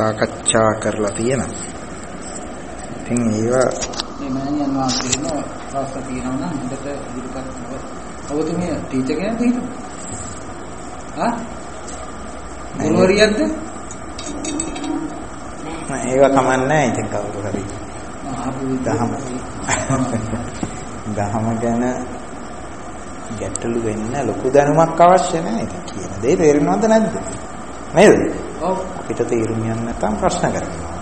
සාකච්ඡා කරලා තියෙනවා. ඉතින් ඒවා මේ මෑණියන් වහන්සේනෝ ප්‍රශ්න තියෙනවා නම් හොඳට ඉදිරිපත් කරනවා. ඔබතුමිය ටීචර් කෙනෙක්ද හිටු? ගුරුවරියක්ද? ඒවා කමන්නේ ඉතින් කවුරු හරි. දහම ගැන ගැටලු වෙන්න ලොකු දැනුමක් අවශ්‍ය නැහැ. ඉතින් කියන දේ තේරෙනවද නැද්ද? නේද? ඔව්. අපිට තේරුම් ගන්න නැත්නම් ප්‍රශ්න කරනවා.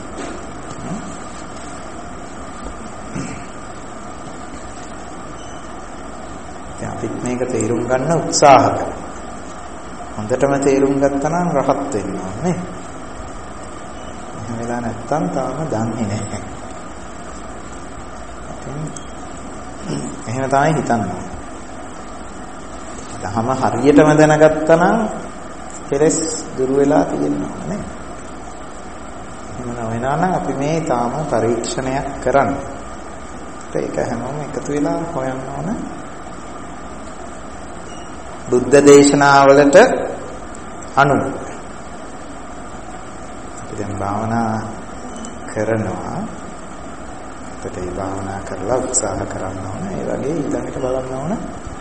දැන් අපිත් මේක තේරුම් ගන්න උත්සාහ කරනවා. හොඳටම තේරුම් ගත්තා නම් රහත් වෙනවා නේ. එහෙම වෙලා නැත්නම් තාම දන්නේ නැහැ. එහෙම තමයි හිතන්නේ. දහම හරියටම දැනගත්තා නම් කෙලස් දුරු වෙලා තියෙනවා නේ. එහෙම නොවෙනා නම් අපි මේ තාම පරීක්ෂණයක් කරන්නේ. ඒක හැමෝම එකතු වෙලා හොයන්න ඕන. බුද්ධ දේශනාවලට අනුව අපි දැන් භාවනා කරනවා. අපිට ඒ භාවනා කරලා උත්සාහ කරන්න ඕන. ඒ වගේ ඊළඟට බලන්න ඕන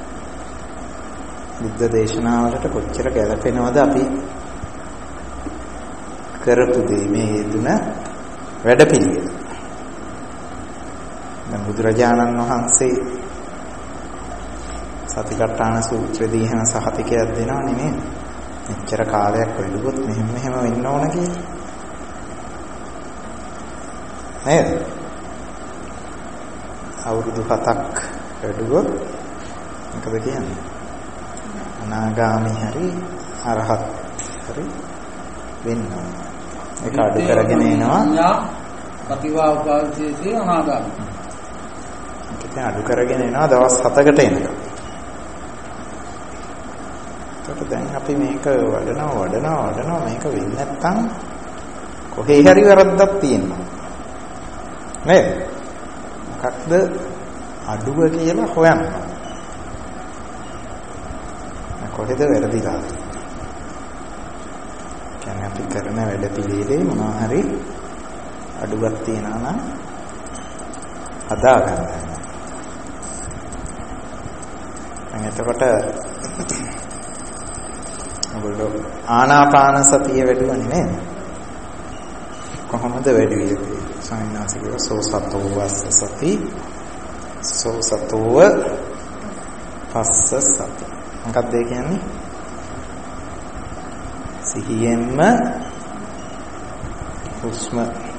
බුද්ධ දේශනාවලට කොච්චර ගැලපෙනවද අපි කරපු දේ මේ යෙදුන වැඩපිළිවෙල. දැන් බුදුරජාණන් වහන්සේ සතිපට්ඨාන සූත්‍රයේදී එහෙම සහතිකයක් දෙනවා නෙමෙයි. එච්චර කාලයක් වෙලුවොත් මෙහෙම වෙන්න ඕන කියලා. නේද? අවුරුදු 7ක් වැඩුවොත් මොකද කියන්නේ? අනාගාමී හරි අරහත් හරි වෙන්න ඕන. ඒක අඩු කරගෙන එනවා. ප්‍රතිවාපාදයේ අනාගාමී. ඒක අඩු කරගෙන එනවා දවස් 7කට එනකම්. ඒකට දැන් අපි මේක වඩනවා මේක වෙන්නේ නැත්නම් කොහේ හරි වැරද්දක් තියෙනවා. නේද? මොකක්ද අඩුව කියලා හොයන්න. කොහෙද වැරදිලා? කියන්නේ අපි කරන වැඩ පිළිවෙලේ මොනවා හරි අඩුවක් තියෙනවා නම් හදා ගන්න. එතකොට ඔයගොල්ලෝ ආනාපාන සතිය වැඩුවනේ නේද? කොහොමද වැඩුවේ? සාමාන්‍යයෙන් සෝසතෝ වස්ස සති සෝසතෝව පස්ස සති. මොකක්ද ඒ කියන්නේ? සිහියෙන්ම හුස්ම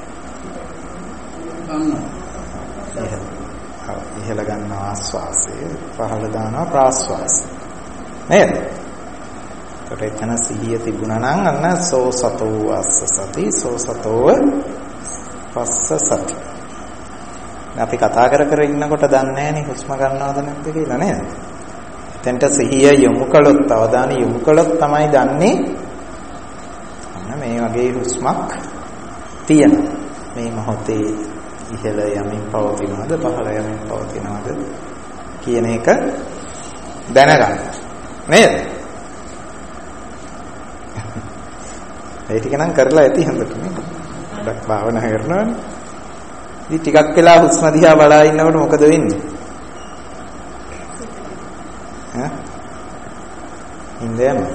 ඉහළ ගන්න ආස්වාසය පහළ දානවා ප්‍රාස්වාසය. නේද? ඒකට එතන සිහිය තිබුණා නම් අන්න සෝසතෝ වස්ස සති සෝසතෝව පස්ස සති. අපි කතා කර ඉන්නකොට දන්නේ නැහනේ හුස්ම ගන්නවද නැද්ද කියලා නේද? එතෙන්ට සිහිය යොමු කළොත් අවධානය යොමු කළොත් තමයි දන්නේ අන්න මේ වගේ හුස්මක් තියෙනවා. මේ මොහොතේ ඉහළ යමින් පවතිනවද පහළ යමින් පවතිනවද කියන එක දැනගන්න. නේද? ඒ ටික නම් කරලා ඇති හොඳට නේ. ඩක් භාවනා කරනවනේ. ඉතින් ටිකක් වෙලා හුස්ම දිහා බලා ඉන්නකොට මොකද වෙන්නේ? ඈ? ඉන්දයන්.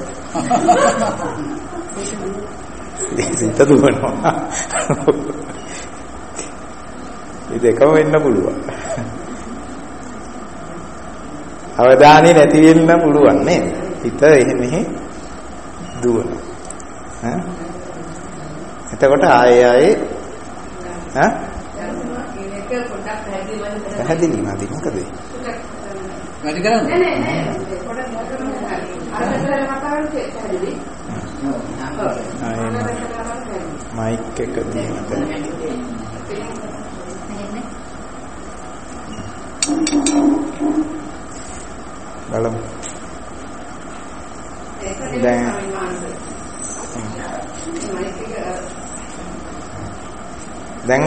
සිත දුවනවා. ඒකම වෙන්න පුළුවන්. අවධානය නැති වෙන්න පුළුවන් නේද? හිත එහෙ දුවනවා. ඈ? එතකොට ආයේ ඈ? පැහැදිලි නැති මොකද? වැඩි කරන්නේ? නෑ පොඩක් අර මෙතන කතාවල් පැහැදිලි. මයික් එක දීමත. බලමු. දැන්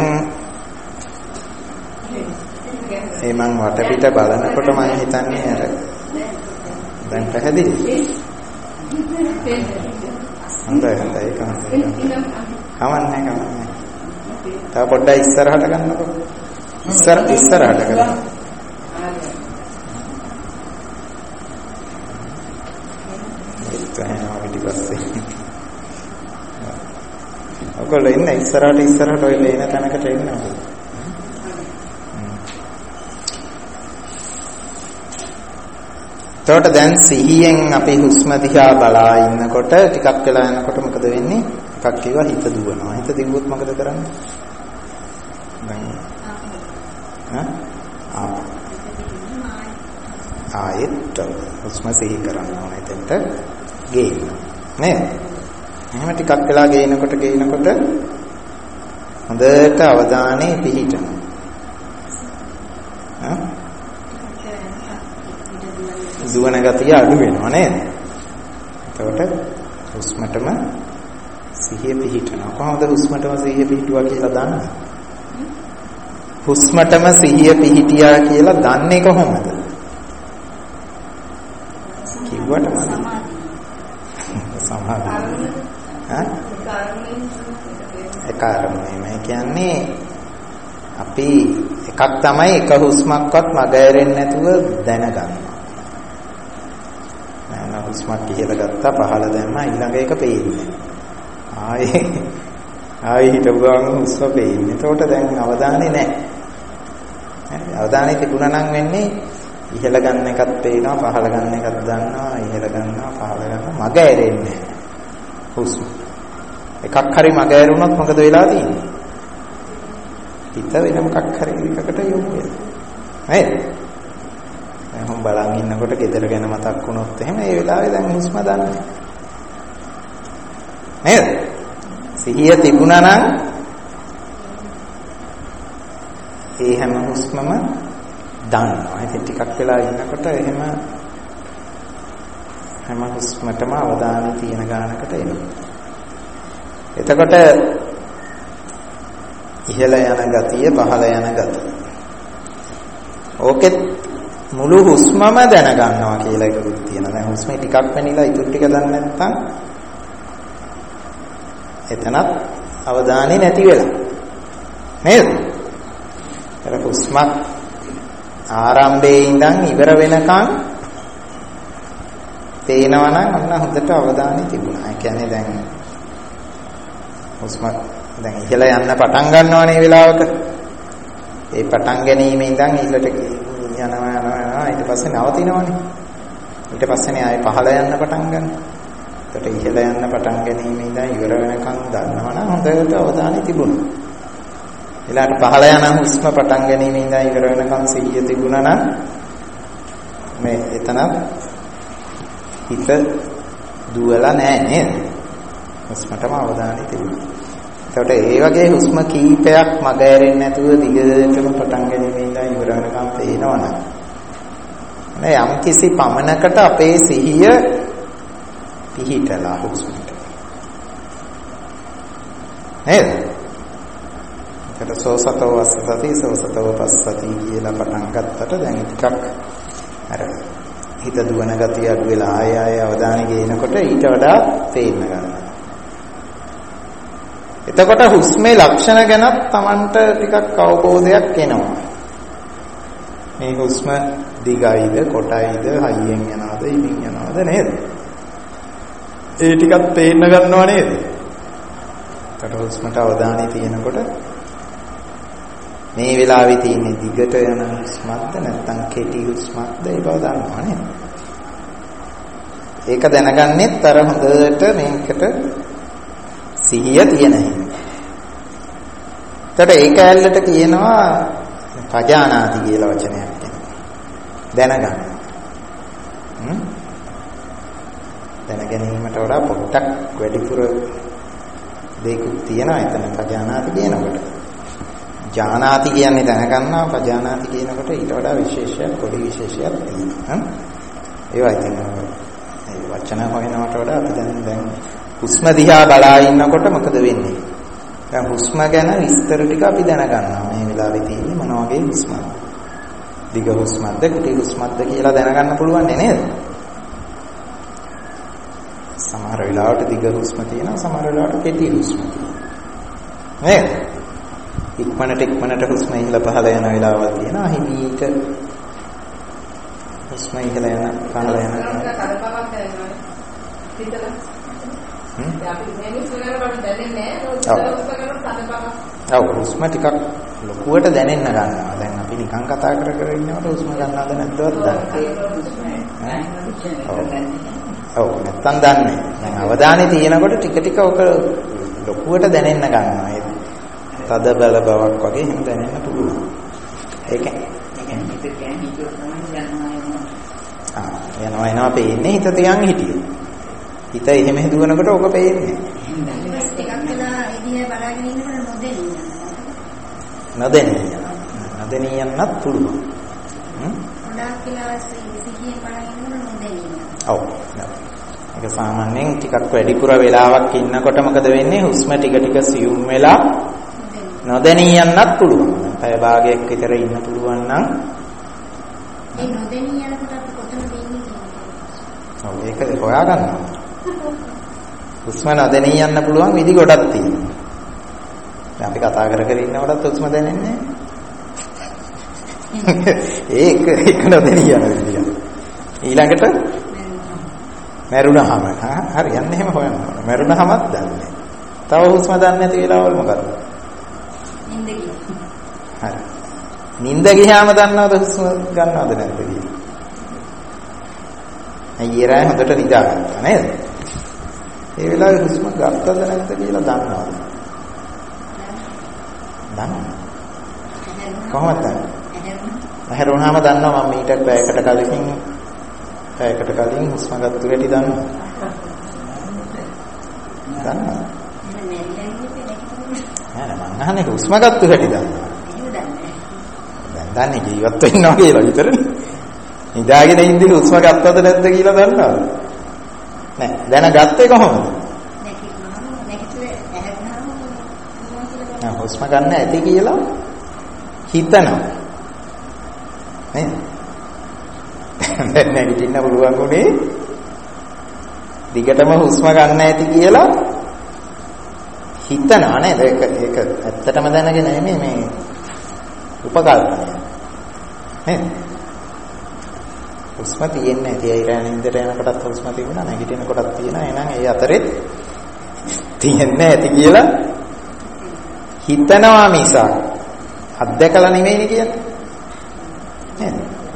ඒ මං වටපිට බලනකොට මම හිතන්නේ අර දැන් පැහැදිලි. හොඳයි ඒක හොඳයි. කමන්නේ. තව පොඩ්ඩක් ඉස්සරහට ගන්නකො. ඉස්සරහට ගන්න. ඔයගොල්ලෝ ඉන්න ඉස්සරහට ඔය ලේන තැනකට එන්න ඕනේ. එතකොට දැන් සිහියෙන් අපි හුස්ම දිහා බලා ඉන්නකොට ටිකක් වෙලා යනකොට මොකද වෙන්නේ? එකක් කිව්වා හිත දුවනවා. හිත දිවුවොත් මොකද කරන්නේ? දැන් ආයෙත් හුස්ම සිහි කරන්න ඕනේ. එතෙන්ට ගේන්න නේද? එහෙම ටිකක් වෙලා ගේනකොට හොඳට අවධානය පිහිටනවා. දුවන ගතිය අඩු වෙනවා නේද? එතකොට හුස්මටම සිහිය පිහිටනවා. කොහොමද හුස්මටම සිහිය පිහිටුවා කියලා දන්නේ? හුස්මටම සිහිය පිහිටියා කියලා දන්නේ කොහොමද? කිව්වට මම සමාධිය. ඒ කාරණේ කියන්නේ අපි එකක් තමයි එක හුස්මක්වත් මගහැරෙන්නේ නැතුව දැනගන්නවා. හුස්මක් ඉහළ ගත්තා පහළ දැම්මා ඊළඟ එක පේන්නේ. ආයේ හිටපු ගමන් හුස්ම පේන්නේ. එතකොට දැන් අවධානය නැහැ. අවධානය තිබුණා නම් වෙන්නේ ඉහළ ගන්න එකත් පේනවා පහළ ගන්න එකත් දන්නවා ඉහළ ගන්නවා පහළ ගන්නවා මග ඇරෙන්නේ නැහැ. හුස්ම. එකක් හරි මග ඇරුණොත් මොකද වෙලා තියෙන්නේ? හිත වෙන මොකක් හරි එකකට යොමු වෙනවා. නේද? මම බලන් ඉන්නකොට ගෙදර ගැන මතක් වුණොත් එහෙම ඒ වෙලාවේ දැන් හුස්ම දන්නේ නේද? සිහිය තිබුණා නම් ඒ හැම හුස්මම දන්නවා. ඉතින් ටිකක් වෙලා ඉන්නකොට එහෙම හැම හුස්මටම අවධානය තියෙන ගානකට එනවා. එතකොට ඉහළ යන ගතිය පහළ යන ගතිය. ඕකෙත් මුළු හුස්මම දැනගන්නවා කියලා එකකුත් තියෙනවා. දැන් හුස්මේ ටිකක් වෙනිලා ඉතුරු ටික දන්නේ නැත්නම් එතනත් අවධානය නැති වෙලා. නේද? ඒක හුස්මක් ආරම්භයේ ඉඳන් ඉවර වෙනකන් තේනවා නම් අන්න හොඳට අවධානය තිබුණා. ඒ කියන්නේ දැන් හුස්ම දැන් ඉහළ යන්න පටන් ගන්නවනේ වෙලාවක. ඒ පටන් ගැනීම ඉඳන් ඊළට යනවා ඊට පස්සේ නවතිනවනේ. ඊට පස්සේනේ ආයේ පහළ යන්න පටන් ගන්න. එතකොට ඉහළ යන්න පටන් ගැනීම ඉඳන් ඉවර වෙනකන් දන්නවනම් හොඳට අවධානය තිබුණා. ඊළාට පහළ යන හුස්ම පටන් ගැනීම ඉඳන් ඉවර වෙනකන් සිහිය තිබුණා නම් මේ එතන හිත දුවලා නැහැ නේද? හුස්මටම අවධානය තිබුණා. එතකොට ඒ වගේ හුස්ම කීපයක් මග ඇරෙන්නේ නැතුව දිගටම පටන් ගැනීම ඉඳන් ඉවර වෙනකම් තේනවනම් නේ යම් කිසි පමණකට අපේ සිහිය පිහිටලා හුස්මට නේද? ඒකට සෝසතෝ වස්සති සෝසතෝ පස්සති කියලා පටන් ගත්තට දැන් ටිකක් අර හිත දුවන ගතිය අඩු වෙලා ආය අවධානය ගේනකොට ඊට වඩා තේින්න ගන්නවා. එතකොට හුස්මේ ලක්ෂණ ගැනත් Tamanට ටිකක් අවබෝධයක් එනවා. මේ හුස්ම දිගයිද කොටයිද හයියෙන් යනවද ඉමින් යනවද නේද? ඒ ටිකක් තේින්න ගන්නවා නේද? එතකොට හුස්මට අවධානය තියෙනකොට මේ වෙලාවේ තියෙන දිගට යන හුස්මක්ද නැත්නම් කෙටි හුස්මක්ද ඒ බව දන්නවා නේද? ඒක දැනගන්නෙත් අර හොඳට මේකට සිහිය තියෙන හින්දා. එතකොට ඒක ඇල්ලට කියනවා පජානාති කියලා වචනයක් කියනවා. දැනගන්න. දැන ගැනීමට වඩා පොඩ්ඩක් වැඩිපුර දෙයක් තියෙනවා එතන පජානාති කියනකොට. ජානාති කියන්නේ දැනගන්නවා පජානාති කියනකොට ඊට වඩා විශේෂයක් පොඩි විශේෂයක් තියෙනවා. ඒවා ඉතින් ඒ වචන හොයනවට වඩා අපි දැන් හුස්ම දිහා බලා ඉන්නකොට මොකද වෙන්නේ? දැන් හුස්ම ගැන විස්තර ටික අපි දැනගන්නවා. මේ වෙලාවේ තියෙන්නේ මොන වගේ හුස්මක්ද? දිග හුස්මක්ද, කුටි හුස්මක්ද කියලා දැනගන්න පුළුවන් නේද? සමහර වෙලාවට දිග හුස්ම තියෙනවා, සමහර වෙලාවට කෙටි හුස්ම තියෙනවා. නේද? ඉක්මනට හුස්ම ඉහළ පහළ යන වෙලාවල් තියෙනවා. හිමීට හුස්ම ඉහළ යන පහළ යන. ඔව් හුස්ම ටිකක් ලොකුවට දැනෙන්න ගන්නවා. දැන් අපි නිකන් කතා කර ඉන්නකොට හුස්ම ගන්නවද නැද්දවත් දන්නේ. ඔව් නැත්තම් දන්නේ. දැන් අවධානය තියෙනකොට ටික ඔක ලොකුවට දැනෙන්න ගන්නවා. ඒ තද බල බවක් වගේ එහෙම දැනෙන්න පුළුවන්. ඒක යනවා පේන්නේ හිත තියන් හිටියෝ. හිත එහෙම හිතුවනකොට ඕක පේන්නේ. ටිකක් වෙලා ඉදිරිය බලාගෙන ඉන්නකොට නොදෙනී යන්නත් පුළුවන්. ගොඩාක් වෙලා සිහියෙන් බලාගෙන ඉන්නකොට නොදෙනී. ඔව්. ඒක සාමාන්‍යයෙන් ටිකක් වැඩිපුර වෙලාවක් ඉන්නකොට මොකද වෙන්නේ? හුස්ම ටික සියුම් වෙලා නොදෙනී යන්නත් පුළුවන්. පැය භාගයක් විතර ඉන්න පුළුවන් නම් ඒ නොදෙනී යනකොට අපි කොතනද ඉන්නේ කියන්නේ? ඔව් ඒක හොයාගන්නවා. හුස්ම නොදෙනී යන්න පුළුවන් විදි ගොඩක් තියෙනවා. දැන් අපි කතා කර ඉන්නකොටත් හුස්ම දැනෙන්නේ ඒක නොදෙනී යන විදිය. ඊළඟට මැරුණාම හරියන්නේ එහෙම හොයනවා. මැරුණාමත් දන්නේ. තව හුස්ම දන්නේ නැති වෙලාවල් මොකද? නිින්ද ගියා. හරි. නිින්ද ගියාම දන්නවද හුස්ම ගන්නවද නැද්ද කියලා? අයියරයි හොඳට නිදාගත්තා නේද? ඒ වෙලාවේ හුස්ම ගත්තද නැද්ද කියලා දන්නවද? දන්නවා. කොහොමද දන්නේ? හැරුණාම දන්නවා මම ඊට පැයකට කලින් හුස්ම ගත්ත හැටි දන්නවා. දන්නවා. නෑ මං අහන්නේ හුස්ම ගත්ත හැටි දන්නවා. දැන් දන්නේ ජීවත් වෙන්නවා කියලා විතරනේ. නිදාගෙන ඉඳි හුස්ම ගත්තද නැද්ද කියලා දන්නවද? නෑ දැනගත්තේ කොහොමද? නෑ හුස්ම ගන්න ඇති කියලා හිතනවා. නේද? දැන් නැගිටින්න පුළුවන් උනේ දිගටම හුස්ම ගන්න ඇති කියලා හිතනවා නේද? ඒක ඇත්තටම දැනගෙන නෙමෙයි මේ උපකල්පනය. නේද? හුස්ම තියෙන්නේ නැති අය රැ නින්දට යනකොටත් හුස්ම තිබුණා නැගිටිනකොටත් තියෙනවා. එහෙනම් ඒ අතරේ තියෙන්නේ ඇති කියලා හිතනවා මිස අත්දැකලා නෙමෙයිනේ කියන්නේ. නේද?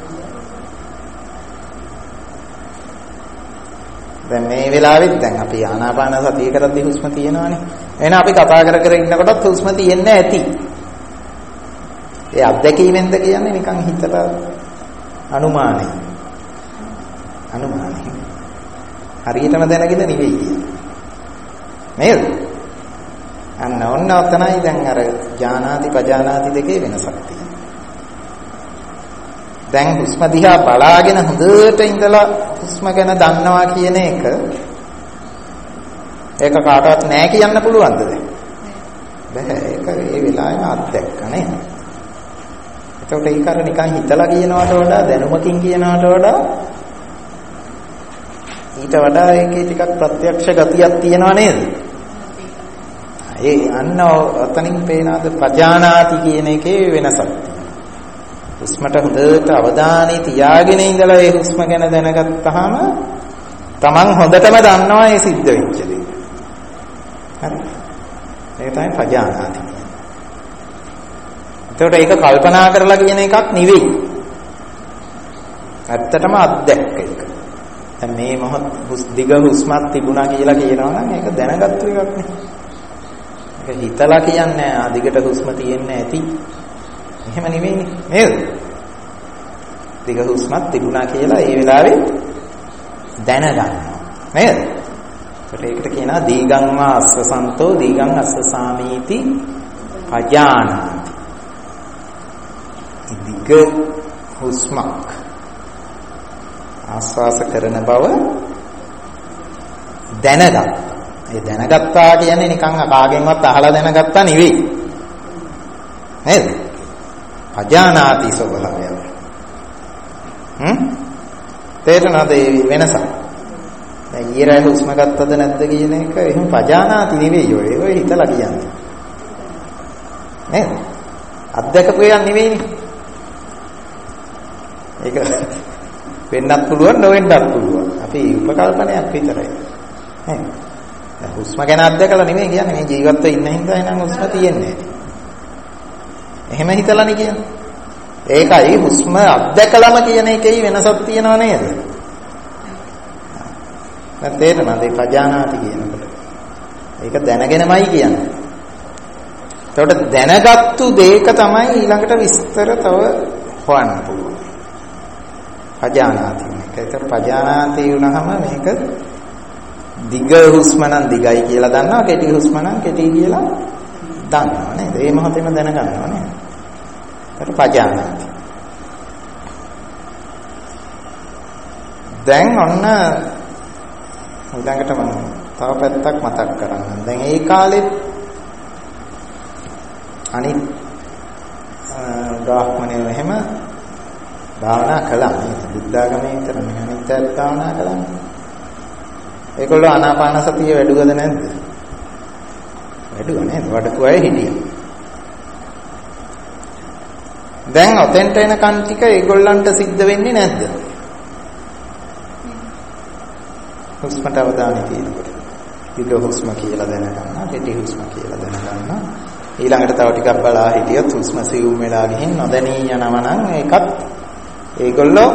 දැන් මේ වෙලාවෙත් දැන් අපි ආනාපාන සතිය කරද්දී හුස්ම තියෙනවානේ. එහෙනම් අපි කතා කර ඉන්නකොටත් හුස්ම තියෙන්නේ ඇති. ඒ අත්දැකීමෙන්ද කියන්නේ නිකන් හිතට අනුමානයි. හරියටම දැනගෙන නෙවෙයි කියන්නේ. නේද? අන්න ඔන්න ඔතනයි දැන් අර ඥානාති පජානාති දෙකේ වෙනසක් තියෙනවා. දැන් හුස්ම දිහා බලාගෙන හොඳට ඉඳලා හුස්ම ගැන දන්නවා කියන එක ඒක කාටවත් නෑ කියන්න පුළුවන්ද දැන්? බෑ. ඒක ඒ වෙලාවෙම අත්දැක්ක නේද? එතකොට ඒක අර නිකන් හිතලා කියනවට වඩා දැනුමකින් කියනවට වඩා ඊට වඩා ඒකේ ටිකක් ප්‍රත්‍යක්ෂ ගතියක් තියෙනවා නේද? ඒ අන්න ඔතනින් පේනාද පජානාති කියන එකේ වෙනසක්. හුස්මට හොඳට අවධානය තියාගෙන ඉඳලා ඒ හුස්ම ගැන දැනගත්තාම Taman හොඳටම දන්නවා ඒ සිද්ධ වෙච්ච දේ. හරි. ඒක තමයි පජානාති. ඒකට ඒක කල්පනා කරලා කියන එකක් නෙවෙයි. ඇත්තටම අත්දැක්ක එක. දැන් මේ මොහොත දිග හුස්මක් තිබුණා කියලා කියනවා නම් ඒක දැනගත්තු එකක් නේ. ඒක හිතලා කියන්නේ දිගට හුස්ම තියෙන්නේ ඇති. එහෙම නෙවෙයිනේ නේද? දිග හුස්මක් තිබුණා කියලා ඒ වෙලාවේ දැනගන්නවා නේද? ඒකට කියනවා දීගං වා අස්සසන්තෝ දීගං අස්සසාමීති පජානාති. දිග හුස්මක් ආස්වාස කරන බව දැනගත්තා. ඒ දැනගත්තා කියන්නේ නිකන් කාගෙන්වත් අහලා දැනගත්තා නෙවෙයි. නේද? අජානාති ස්වභාවය. තේරෙනවද මේ වෙනස? දැන් ඊරය හුස්ම ගත්තද නැද්ද කියන එක එහෙම පජානාති නෙවෙයි ඔය හිතලා කියන්නේ. නේද? අත්දැකපු එකක් නෙවෙයිනේ. ඒක වෙන්නත් පුළුවන් නොවෙන්නත් පුළුවන්. අපි උපකල්පනයක් විතරයි. නේද? දැන් හුස්ම ගැන අත්දැකලා නෙමෙයි කියන්නේ මේ ජීවත්ව ඉන්න හින්දා එනං හුස්ම තියෙන්නේ. එහෙම හිතලානේ කියන්නේ. ඒකයි හුස්ම අත්දැකලම කියන එකේ වෙනසක් තියෙනව නේද? දැන් තේරෙනවද මේ පජානාති කියනකොට? ඒක දැනගෙනමයි කියන්නේ. එතකොට දැනගත්තු දෙයක තමයි ඊළඟට විස්තර තව හොයන්න පුළුවන්. පජානාති එක. ඒතර පජානාති වුණාම මේක දිග හුස්ම නම් දිගයි කියලා දන්නවා, කෙටි හුස්ම නම් කෙටි කියලා දන්නවා නේද? ඒ මොහොතේම දැනගන්නවා නේද? ඒකට පජානාති. දැන් ඔන්න ඊළඟට මම තව පැත්තක් මතක් කරගන්න. දැන් ඒ කාලෙත් අනිත් බ්‍රාහ්මණයෝ එහෙම භාවනා කළා නේද? බුද්ධ ආගමේ විතර නෙවෙයි අනිත් භාවනා කළා. ඒගොල්ලෝ ආනාපාන සතිය වැඩුවද නැද්ද? වැඩුවා නේද? වඩපු අය හිටියා. දැන් ඔතෙන්ට එනකන් ටික ඒගොල්ලන්ට සිද්ධ වෙන්නේ නැද්ද? හුස්මට අවධානය තියෙනකොට. දිග හුස්ම කියලා දැනගන්නවා, කෙටි හුස්ම කියලා දැනගන්නවා. ඊළඟට තව ටිකක් බලා හිටියොත් හුස්ම සියුම් වෙලා ගිහින් නොදැනී යනවා නම් ඒකත් ඒගොල්ලෝ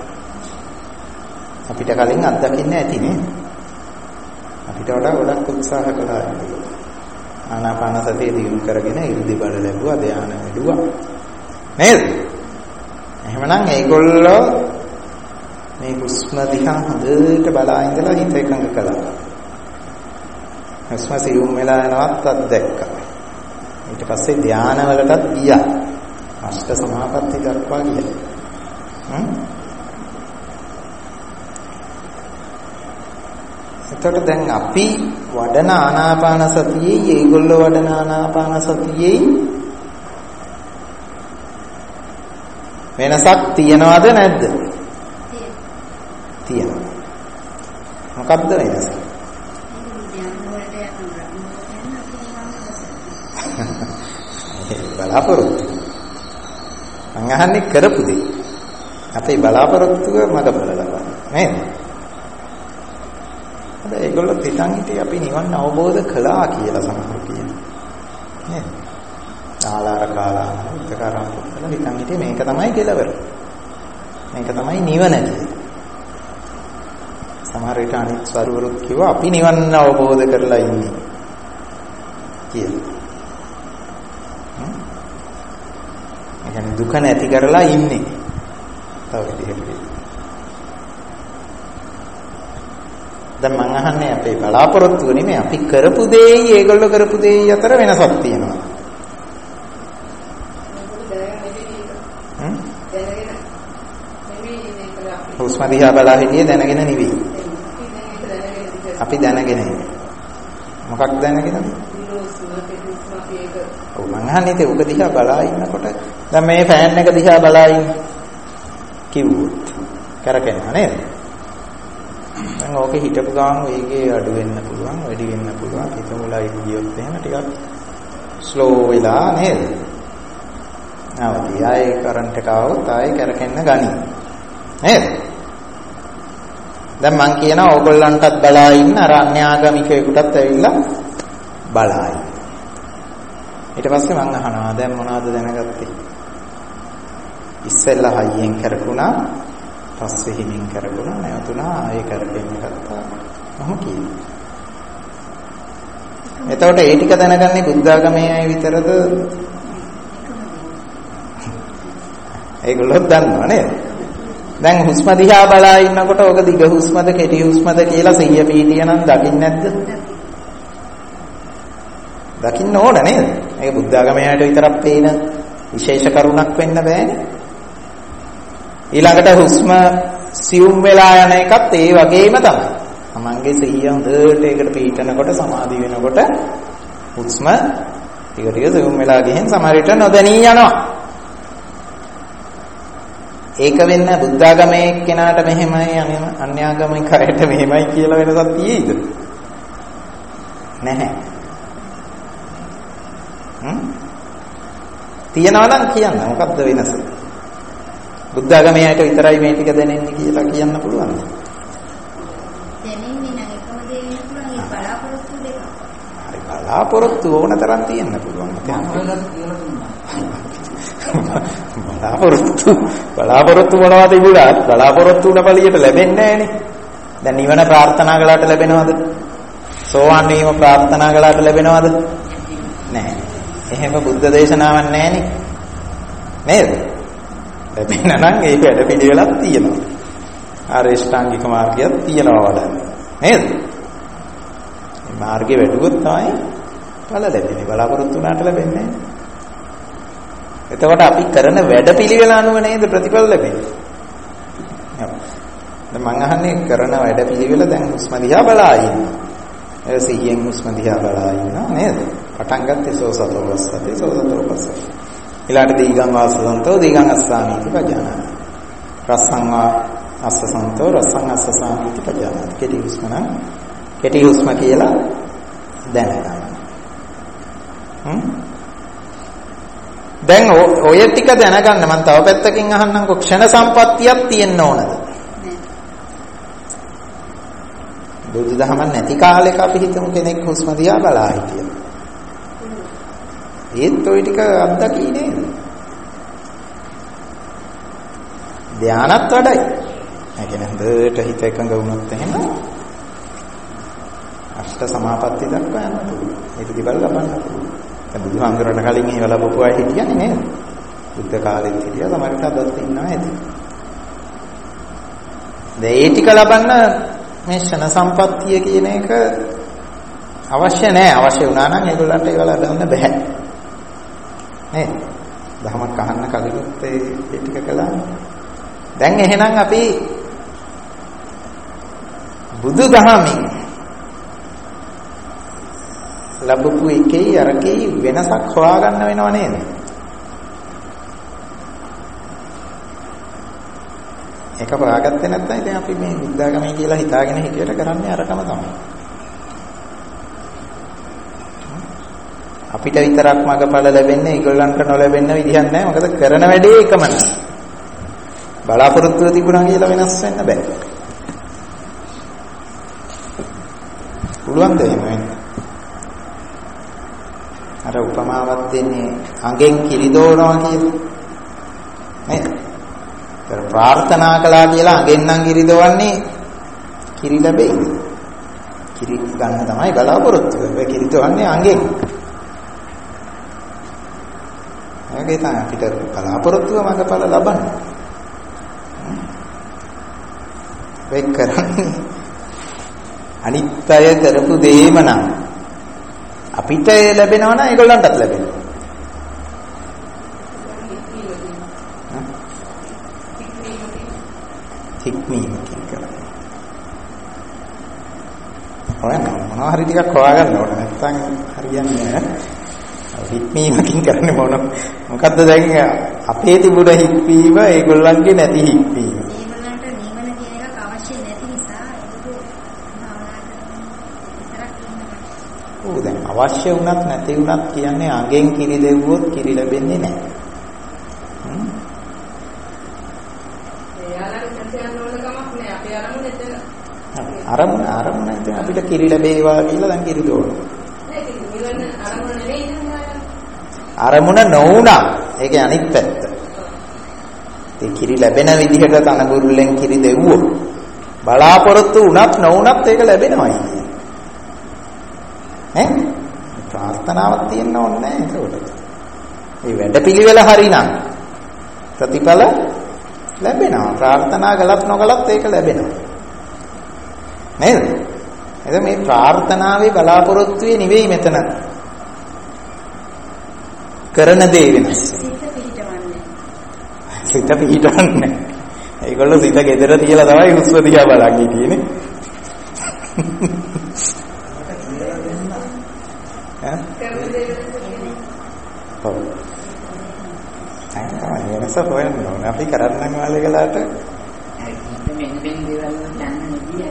අපිට කලින් අත්දකින්න ඇති නේ. අපිට වඩා ගොඩක් උත්සාහ කළා. ආනාපාන සතිය දියුණු කරගෙන ඉර්ධි බල ලැබුවා, ධානය ලැබුවා. නේද? එහෙමනම් ඒගොල්ලෝ මේ හුස්ම දිහා හොඳට බලා ඉඳලා හිත එකඟ කළා. හුස්ම සියුම් වෙලා යනවත් අත්දැක්කා. ඊට පස්සේ ධානය වලටත් ගියා. අෂ්ට සමාපatti දක්වා ගියා. එතකොට දැන් අපි වඩන ආනාපාන සතියේ ඒගොල්ලෝ වඩන ආනාපාන සතියේ වෙනසක් තියනවද නැද්ද? තියෙනවා. මොකක්ද වෙනස? බලාපොරොත්තු. මං අහන්නේ කරපු දේ. අපේ බලාපොරොත්තුව මග බලලා නේද? ඒගොල්ලෝ හිතන් හිටියේ අපි නිවන් අවබෝධ කළා කියලා සමහර කියනවා. නේද? ආලාර කාලාන උත්තරාරම් පුතල හිතන් හිටියේ මේක තමයි කෙලවර. මේක තමයි නිවන කියලා. සමහර විට අනිත් ස්වරවරුත් කිව්වා අපි නිවන් අවබෝධ කරලා ඉන්නේ කියලා. ඒ කියන්නේ දුක නැති කරලා ඉන්නේ. තව විදිහකට. දැන් මං අහන්නේ අපේ බලාපොරොත්තුව නෙමෙයි අපි කරපු දෙයි ඒගොල්ලෝ කරපු දෙයි අතර වෙනසක් තියෙනවා. හුස්ම දිහා බලා හිටියේ දැනගෙන නෙවෙයි. අපි දැනගෙන ඉන්නේ. මොකක් දැනගෙනද? ඔව් මං අහන්නේ ඒක උක දිහා බලා ඉන්නකොට දැන් මේ ෆෑන් එක දිහා බලා ඉන්න කිව්වොත් කරකෙනවා නේද? දැන් ඕකේ හිටපු ගාම වේගය අඩු වෙන්න පුළුවන්, වැඩි වෙන්න පුළුවන්. හිතමු ලයිට් ගියොත් එහෙම ටිකක් ස්ලෝ වෙලා නේද? ආවදී ආයේ කරන්ට් එක આવොත් ආයේ කරකෙන්න ගනි. නේද? දැන් මං කියනවා ඕගොල්ලන්ටත් බලා ඉන්න අර අන්‍යාගමිකයෙකුටත් ඇවිල්ලා බලා ඉන්න. ඊට පස්සේ මං අහනවා දැන් මොනවද දැනගත්තේ? ඉස්සෙල්ලා හයියෙන් කරකුණා, පස්සේ හිමින් කරකුණා, නැවතුණා, ආයේ කරගෙන ගත්තා. මොහොම කියනවා. එතකොට ඒ ටික දැනගන්නේ බුද්ධාගමේ අය විතරද? ඒගොල්ලෝ දන්නවා නේද? දැන් හුස්ම දිහා බලා ඉන්නකොට ඔක දිග හුස්මද කෙටි හුස්මද කියලා සිහිය පිහිටිය නම් දකින්නේ නැද්ද? දකින්න ඕන නේද? මේක බුද්ධාගමයට විතරක් පේන විශේෂ කරුණක් වෙන්න බෑනේ. ඊළඟට හුස්ම සියුම් වෙලා යන එකත් ඒ වගේම තමයි. තමන්ගේ සිහිය හොඳට ඒකට පිහිටනකොට සමාධි වෙනකොට හුස්ම ටික ටික සියුම් වෙලා ගිහින් සමහර විට නොදැනී යනවා. ඒක වෙන්න බුද්ධාගමේ කෙනාට මෙහෙමයි අන්‍යාගමිකයට මෙහෙමයි කියලා වෙනසක් තියෙයිද? නැහැ. තියනවා නම් කියන්න. මොකද්ද වෙනස? බුද්ධ ආගමයට විතරයි මේ ටික දැනෙන්නේ කියලා කියන්න පුළුවන්ද? දැනෙන්නේ නම් එකම දේ වෙන්න පුළුවන්. ඒ බලාපොරොත්තු දෙක. හරි බලාපොරොත්තු ඕන තරම් තියෙන්න පුළුවන්. බලාපොරොත්තු මොනවද තිබුණාත් බලාපොරොත්තු වුණ බලියට ලැබෙන්නේ නැහනේ. දැන් නිවන ප්‍රාර්ථනා කළාට ලැබෙනවද? සෝවාන් වීම ප්‍රාර්ථනා කළාට ලැබෙනවද? නැහැ. එහෙම බුද්ධ දේශනාවක් නැහනේ. නේද? ලැබෙන්න නම් ඒ වැඩ පිළිවෙලක් තියෙනවා. ආර්ය ශ්‍රාංගික මාර්ගයක් තියෙනවා වඩන්න. නේද? මේ මාර්ගේ වැඩුවොත් තමයි ඵල ලැබෙන්නේ. බලාපොරොත්තු වුණාට ලැබෙන්නේ නැහැ. එතකොට අපි කරන වැඩ පිළිවෙල අනුව නේද ප්‍රතිඵල ලැබෙන්නේ. දැන් මම අහන්නේ කරන වැඩ පිළිවෙල දැන් හුස්ම දිහා බලා ඉන්නවා. ඒ සිහියෙන් හුස්ම දිහා බලා ඉන්නවා නේද? පටන් ගත්තේ සෝසතෝ වස්සති සෝසතෝ වස්සති. ඊළාට දීගං වාසසන්තෝ දීගං අස්සාමීති පජානාති. රස්සං අස්සසන්තෝ රස්සං අස්සසාමීති පජානාති. කෙටි හුස්ම නම් කෙටි හුස්ම කියලා දැනගන්න. දැන් ඔය ටික දැනගන්න මම තව පැත්තකින් අහන්නම්කො ක්ෂණ සම්පත්තියක් තියෙන්න ඕනද? බුදුදහම නැති කාලෙක අපි හිතමු කෙනෙක් හුස්ම දිහා බලා හිටියා. ඒත් ඔය ටික අත්දකී නේද? ධානයත් වඩයි. ඒ කියන්නේ හොඳට හිත එකඟ වුණොත් එහෙම අෂ්ට සමාපatti දක්වා යන්න පුළුවන්. ඒක දිබල් ලබන්න පුළුවන්. දැන් බුදුහාමුදුරට කලින් එහෙම ලැබපු අය හිටියනේ නේද? බුද්ධ කාලෙත් හිටියා සමහරට අදත් ඉන්නවා ඇති. දැන් ඒ ටික ලබන්න මේ ෂණ සම්පත්තිය කියන එක අවශ්‍ය නැහැ. අවශ්‍ය වුණා නම් ඒගොල්ලන්ට ඒක ලබන්න බෑ. නේ? දහමක් අහන්න කලිනුත් ඒ ටික කළානේ. දැන් එහෙනම් අපි බුදුදහමෙන් ලැබපු එකේ අරකේ වෙනසක් හොයාගන්න වෙනව නේද? ඒක හොයාගත්තේ නැත්නම් ඉතින් අපි මේ බුද්ධාගමයි කියලා හිතාගෙන හිටියට කරන්නේ අරකම තමයි. අපිට විතරක් මගපල ලැබෙන්නේ ඒගොල්ලන්ට නොලැබෙන්න විදිහක් නැහැ. මොකද කරන වැඩේ එකම නෑ. බලාපොරොත්තු තිබුණා කියලා වෙනස් වෙන්න බෑ. පුළුවන් දෙයක් නෙවෙයි. අර උපමාවක් දෙන්නේ අඟෙන් කිරි දෝනවා කියලා. නේද? ඒතර ප්‍රාර්ථනා කළා කියලා අඟෙන් නම් කිරි දොවන්නේ කිරි ලැබෙයි. කිරි ගන්න තමයි බලාපොරොත්තු වෙන්නේ. කිරි දොවන්නේ අඟෙන්. ඒකේ තමයි අපිට බලාපොරොත්තුව මඟපල ලබන්න. වෙක් කරන්නේ අනිත්‍ය කරපු දෙයම නම් අපිට ලැබෙනවා නම් ඒගොල්ලන්ටත් ලැබෙනවා. හික්මීමකින් කරන්නේ. හොයන්න මොනවා හරි ටිකක් හොයාගන්න ඕනේ. නැත්නම් හරියන්නේ නැහැ. හික්මීමකින් කරන්නේ මොකද්ද දැන් අපේ තිබුණ හික්මීම ඒගොල්ලන්ගේ නැති හික්මීම. ඒගොල්ලන්ට නිවන කියන එකක් අවශ්‍ය නැති නිසා ඒක භාවනා විතරක් ඉන්නවා. ඔව් දැන් අවශ්‍ය වුණත් නැති වුණත් කියන්නේ අඟෙන් කිරි දෙවුවොත් කිරි ලැබෙන්නේ නැහැ. එයාලට සත්‍යයන් ඕන කමක් නැහැ. අපේ අරමුණ එතන. අරමුණ ඉතින් අපිට කිරි ලැබේවා කියලා දැන් කිරි දෝනවා. ඒක නිවන අරමුණ නෙවෙයි නේද? අරමුණ නොවුණා. ඒකේ අනිත් පැත්ත. ඒ කිරි ලැබෙන විදිහට තනබුරුල්ලෙන් කිරි දෙවුවොත් බලාපොරොත්තු වුණත් නොවුණත් ඒක ලැබෙනවයි. ඈ? ප්‍රාර්ථනාවක් තියෙන්න ඕනේ නැහැ ඒකට. මේ වැඩපිළිවෙල හරිනම් ප්‍රතිඵල ලැබෙනවා. ප්‍රාර්ථනා කළත් නොකළත් ඒක ලැබෙනවා. නේද? එතකොට මේ ප්‍රාර්ථනාවේ බලාපොරොත්තුවේ නෙවෙයි මෙතන කරන දේ වෙනස්. සිත පිහිටවන්නේ. ඒගොල්ලෝ සිත ගෙදර තියලා තමයි හුස්ම දිහා බලන් හිටියේ ඈ? ඔව්. අයියෝ වෙනස හොයන්න ඕනේ. අපි කරන්නම් වාලේකලාට මෙන්න දේවල් වලට යන්න නෙදී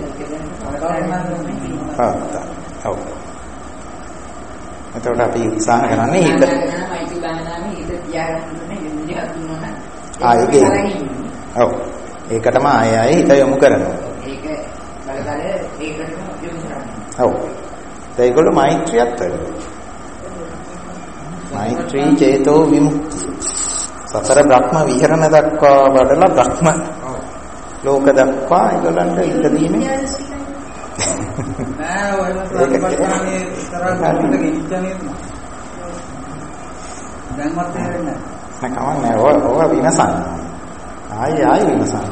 ඔව්. එතකොට අපි උත්සාහ කරන්නේ හිත. මයිති බානාමේ හිත තියාගන්න ආයේ ඔව් ඒකටම ආයෙ හිත යොමු කරනවා. ඒක බලකල ඒකටම යොමු කරනවා. ඔව් ඒගොල්ලෝ මෛත්‍රියත් කරනවා. මෛත්‍රී චේතෝ විමුක්ති සතර බ්‍රහ්ම විහරණ දක්වා වඩලා බ්‍රහ්ම ලෝක දක්වා ඒගොල්ලන්ට ඉඳ දීමේ නෑ ඔය ප්‍රතිපත්තියේ තරහ ගන්න ගෙච්චනේ දැන්වත් තේරෙන්නේ නැහැ. නෑ ඔය විමසන්න. ආයි විමසන්න.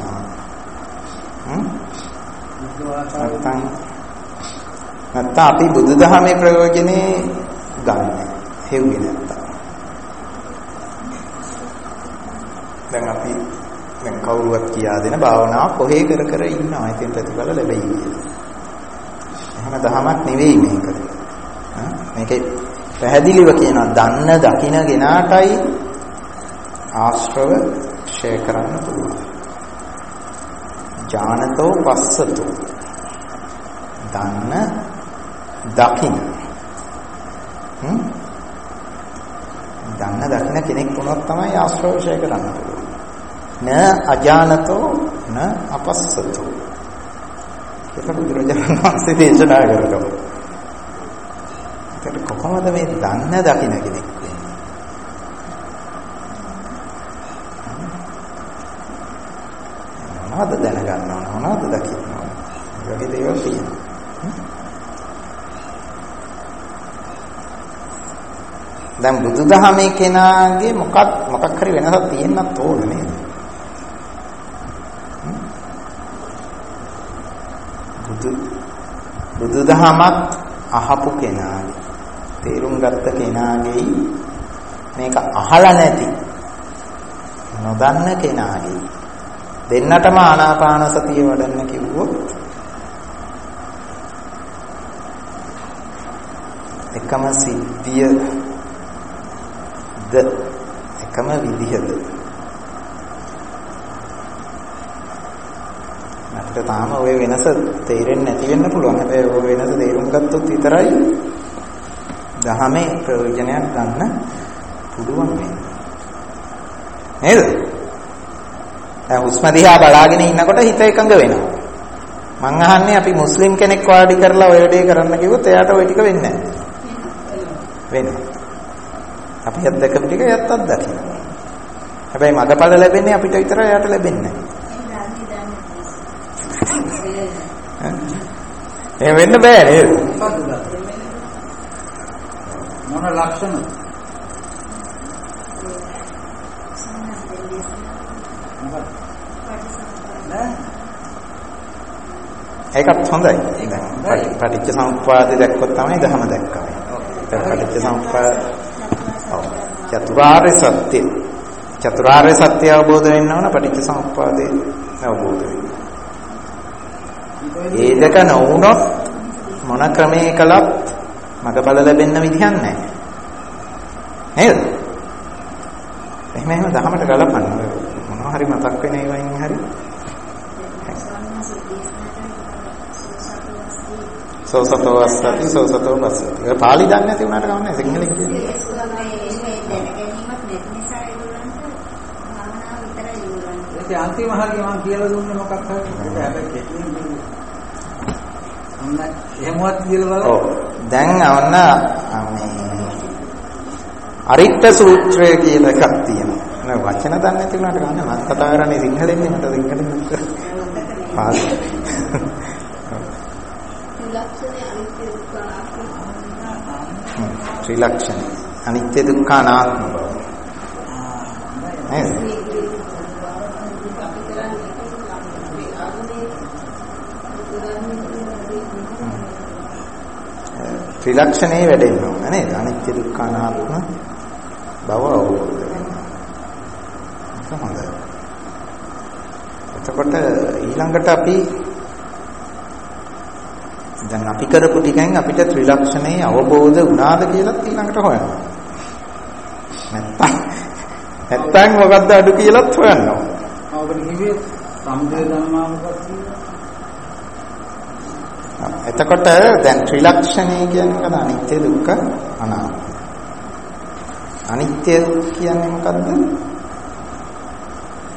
නැත්නම් අපි බුදුදහමේ ප්‍රයෝජනේ ගන්න. හෙව්වේ නැත්තම්. දැන් කවුරුවත් කියා දෙන භාවනාව කොහේ කර ඉන්නවා. ඉතින් ප්‍රතිඵල ලැබෙයි කියලා. එහෙම දහමක් නෙවෙයි මේක. මේකේ පැහැදිලිව කියනවා දන්න දකින කෙනාටයි ආශ්‍රව ක්ෂය කරන්න පුළුවන්. ඥානතෝ පස්සතෝ දන්න දකින දන්න දකින කෙනෙක් වුණොත් තමයි ආශ්‍රව ක්ෂය කරන්න පුළුවන්. න අජානතෝ න අපස්සතෝ කියලා බුදුරජාණන් වහන්සේ දේශනා කරනවා. ඒකට කොහොමද මේ දන්න දකින කෙනෙක් වෙන්නේ? මොනවද දැනගන්න ඕන මොනවද දකින්න ඕන? ඒ වගේ දේවල් තියෙනවා. දැන් බුදුදහමේ කෙනාගේ මොකක් හරි වෙනසක් තියෙන්නත් ඕන නේද? බුදුදහමක් අහපු කෙනාගේ තේරුම් ගත්ත කෙනාගේ මේක අහලා නැති නොදන්න කෙනාගේ දෙන්නටම ආනාපාන සතිය වඩන්න කිව්වොත් එකම සිද්ධියද එකම විදිහද අපිට තාම ওই වෙනස තේරෙන්නේ නැති වෙන්න පුළුවන්. හැබැයි ওই වෙනස තේරුම් ගත්තොත් විතරයි දහමේ ප්‍රයෝජනයක් ගන්න පුළුවන් වෙන්නේ. නේද? දැන් හුස්ම දිහා බලාගෙන ඉන්නකොට හිත එකඟ වෙනවා. මං අහන්නේ අපි මුස්ලිම් කෙනෙක් වාඩි කරලා ඔය වැඩේ කරන්න කිව්වොත් එයාට ওই ටික වෙන්නේ නැහැ. වෙනවා. අපි යත් දැකපු ටික යත්තත් දකිනවා. හැබැයි මගපල ලැබෙන්නේ අපිට විතරයි එයාට ලැබෙන්නේ නැහැ. එහෙම වෙන්න බෑ නේද? මොන ලක්ෂණ? ඒකත් හොඳයි. දැන් පටිච්ච සමුප්පාදේ දැක්කොත් තමයි ධහම දැක්කම. දැන් පටිච්ච සමුප්පාද චතුරාර්ය සත්‍ය අවබෝධ වෙන්න ඕන පටිච්ච සමුප්පාදේ අවබෝධ වෙන්න. ඒ දෙක නොවුනොත් මොන ක්‍රමයක කළත් මගපල ලැබෙන්න විදිහක් නැහැ. නේද? එහෙම දහමට ගලපන්න මොනවා හරි මතක් වෙන ඒවායින් හරි සෝසතෝ අස්සති සෝසතෝ බස්සති. ඒ පාලි දන්නේ නැති උනාට කවන්නේ සිංහලෙන් කියන්නේ. ඒ අන්තිම හරිය මම කියලා දුන්නේ මොකක් හරි. ඒක හැබැයි කෙටියෙන් දුන්නේ. ඔන්න එහෙමවත් කියලා බලන්න. ඔව්. දැන් ඔන්න මේ අරිට්ඨ සූත්‍රය කියලා එකක් තියෙනවා. නෑ වචන දන්නේ නැති උනාට කවන්නේ මම කතා කරන්නේ සිංහලෙන් නේ මට සිංහලෙන් පාස්. ත්‍රිලක්ෂණ අනිත්‍ය දුක්ඛ අනාත්ම බව. නේද? ත්‍රිලක්ෂණේ වැඩෙන්න ඕන නේද? අනිත්‍ය දුක්ඛ අනාත්ම බව අවබෝධ වෙනවා. ඒක හොඳයි. එතකොට ඊළඟට අපි දැන් අපි කරපු ටිකෙන් අපිට ත්‍රිලක්ෂණේ අවබෝධ වුණාද කියලා ඊළඟට හොයනවා. නැත්තම් මොකද්ද අඩු කියලාත් හොයනවා. අවබෝධ කිව්වේ සම්දේ ධම්මානුපස්සීව. එතකොට දැන් ත්‍රිලක්ෂණේ කියන්නේ මොකද? අනිත්‍ය දුක්ඛ අනාත්ම. අනිත්‍ය කියන්නේ මොකද්ද?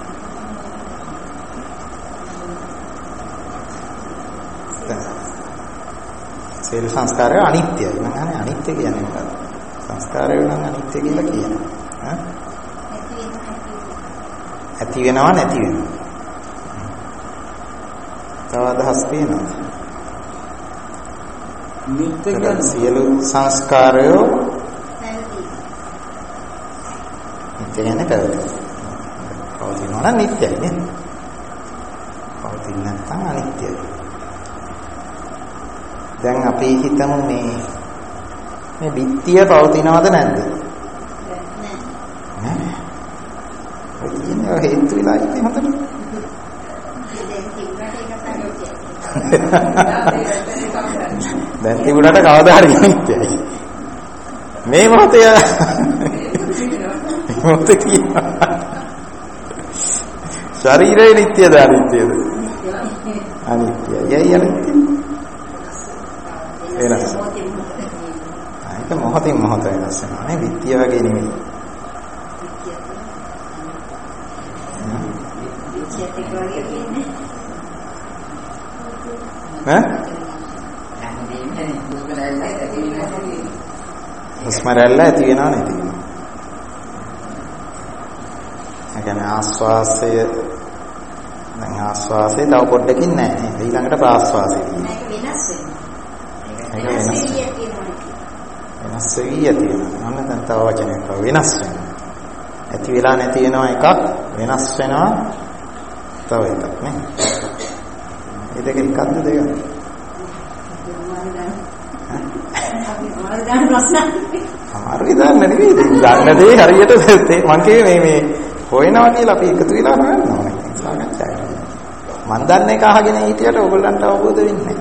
සියලු සංස්කාරය අනිත්‍යයි. මම අහන්නේ අනිත්‍ය කියන්නේ මොකක්ද? සංස්කාරය නම් අනිත්‍ය කියලා කියනවා. ඇති වෙනවා නැති වෙනවා. තව අදහස් තියෙනවද? නිත්‍ය කියන්නේ සියලු සංස්කාරයෝ නිත්‍ය කියන්නේ පවතිනවා නම් නිත්‍යයි නේද? පවතින්නේ නැත්නම් අනිත්‍යයි. දැන් අපි හිතමු මේ බිත්තිය පවතිනවද නැද්ද? නැහැ. ඔය කියන්නේ හේතු වෙලා ඉන්නේ හොඳට. දැන් තිබුණාට කවදා හරි නිත්‍යයි. මේ මොහොතේ මොහොතේ කියනවා. ශරීරය නිත්‍යද අනිත්‍යද? අනිත්‍යයි. යයි අනිත්‍ය. වෙනස්. ඒක මොහොතින් මොහොත වෙනස් වෙනවා නේ. විත්‍ය වගේ නෙමෙයි. හුස්මරැල්ල ඇති වෙනව නැති වෙනව. ඒ කියන්නේ ආස්වාසය දැන් ආස්වාසය තව පොඩ්ඩකින් නැහැ නේද? ඊළඟට ප්‍රාස්වාසය තියෙනවා. ඒක වෙනස් වෙවි ඇති වෙනවා. අන්න දැන් තව වචනයක් වෙනස් වෙනවා. ඇති වෙලා නැති වෙනවා එකක් වෙනස් වෙනවා තව එකක් නේ. මේ දෙක එකක්ද දෙකක්ද? අමාරුයි දාන්න නෙවෙයි. ගන්න දේ හරියට මං කියේ මේ හොයනවා කියලා අපි එකතු වෙලා හොයනවා නේ. සාකච්ඡායි. මං දන්නේ එක අහගෙන හිටියට ඕගොල්ලන්ට අවබෝධ වෙන්නේ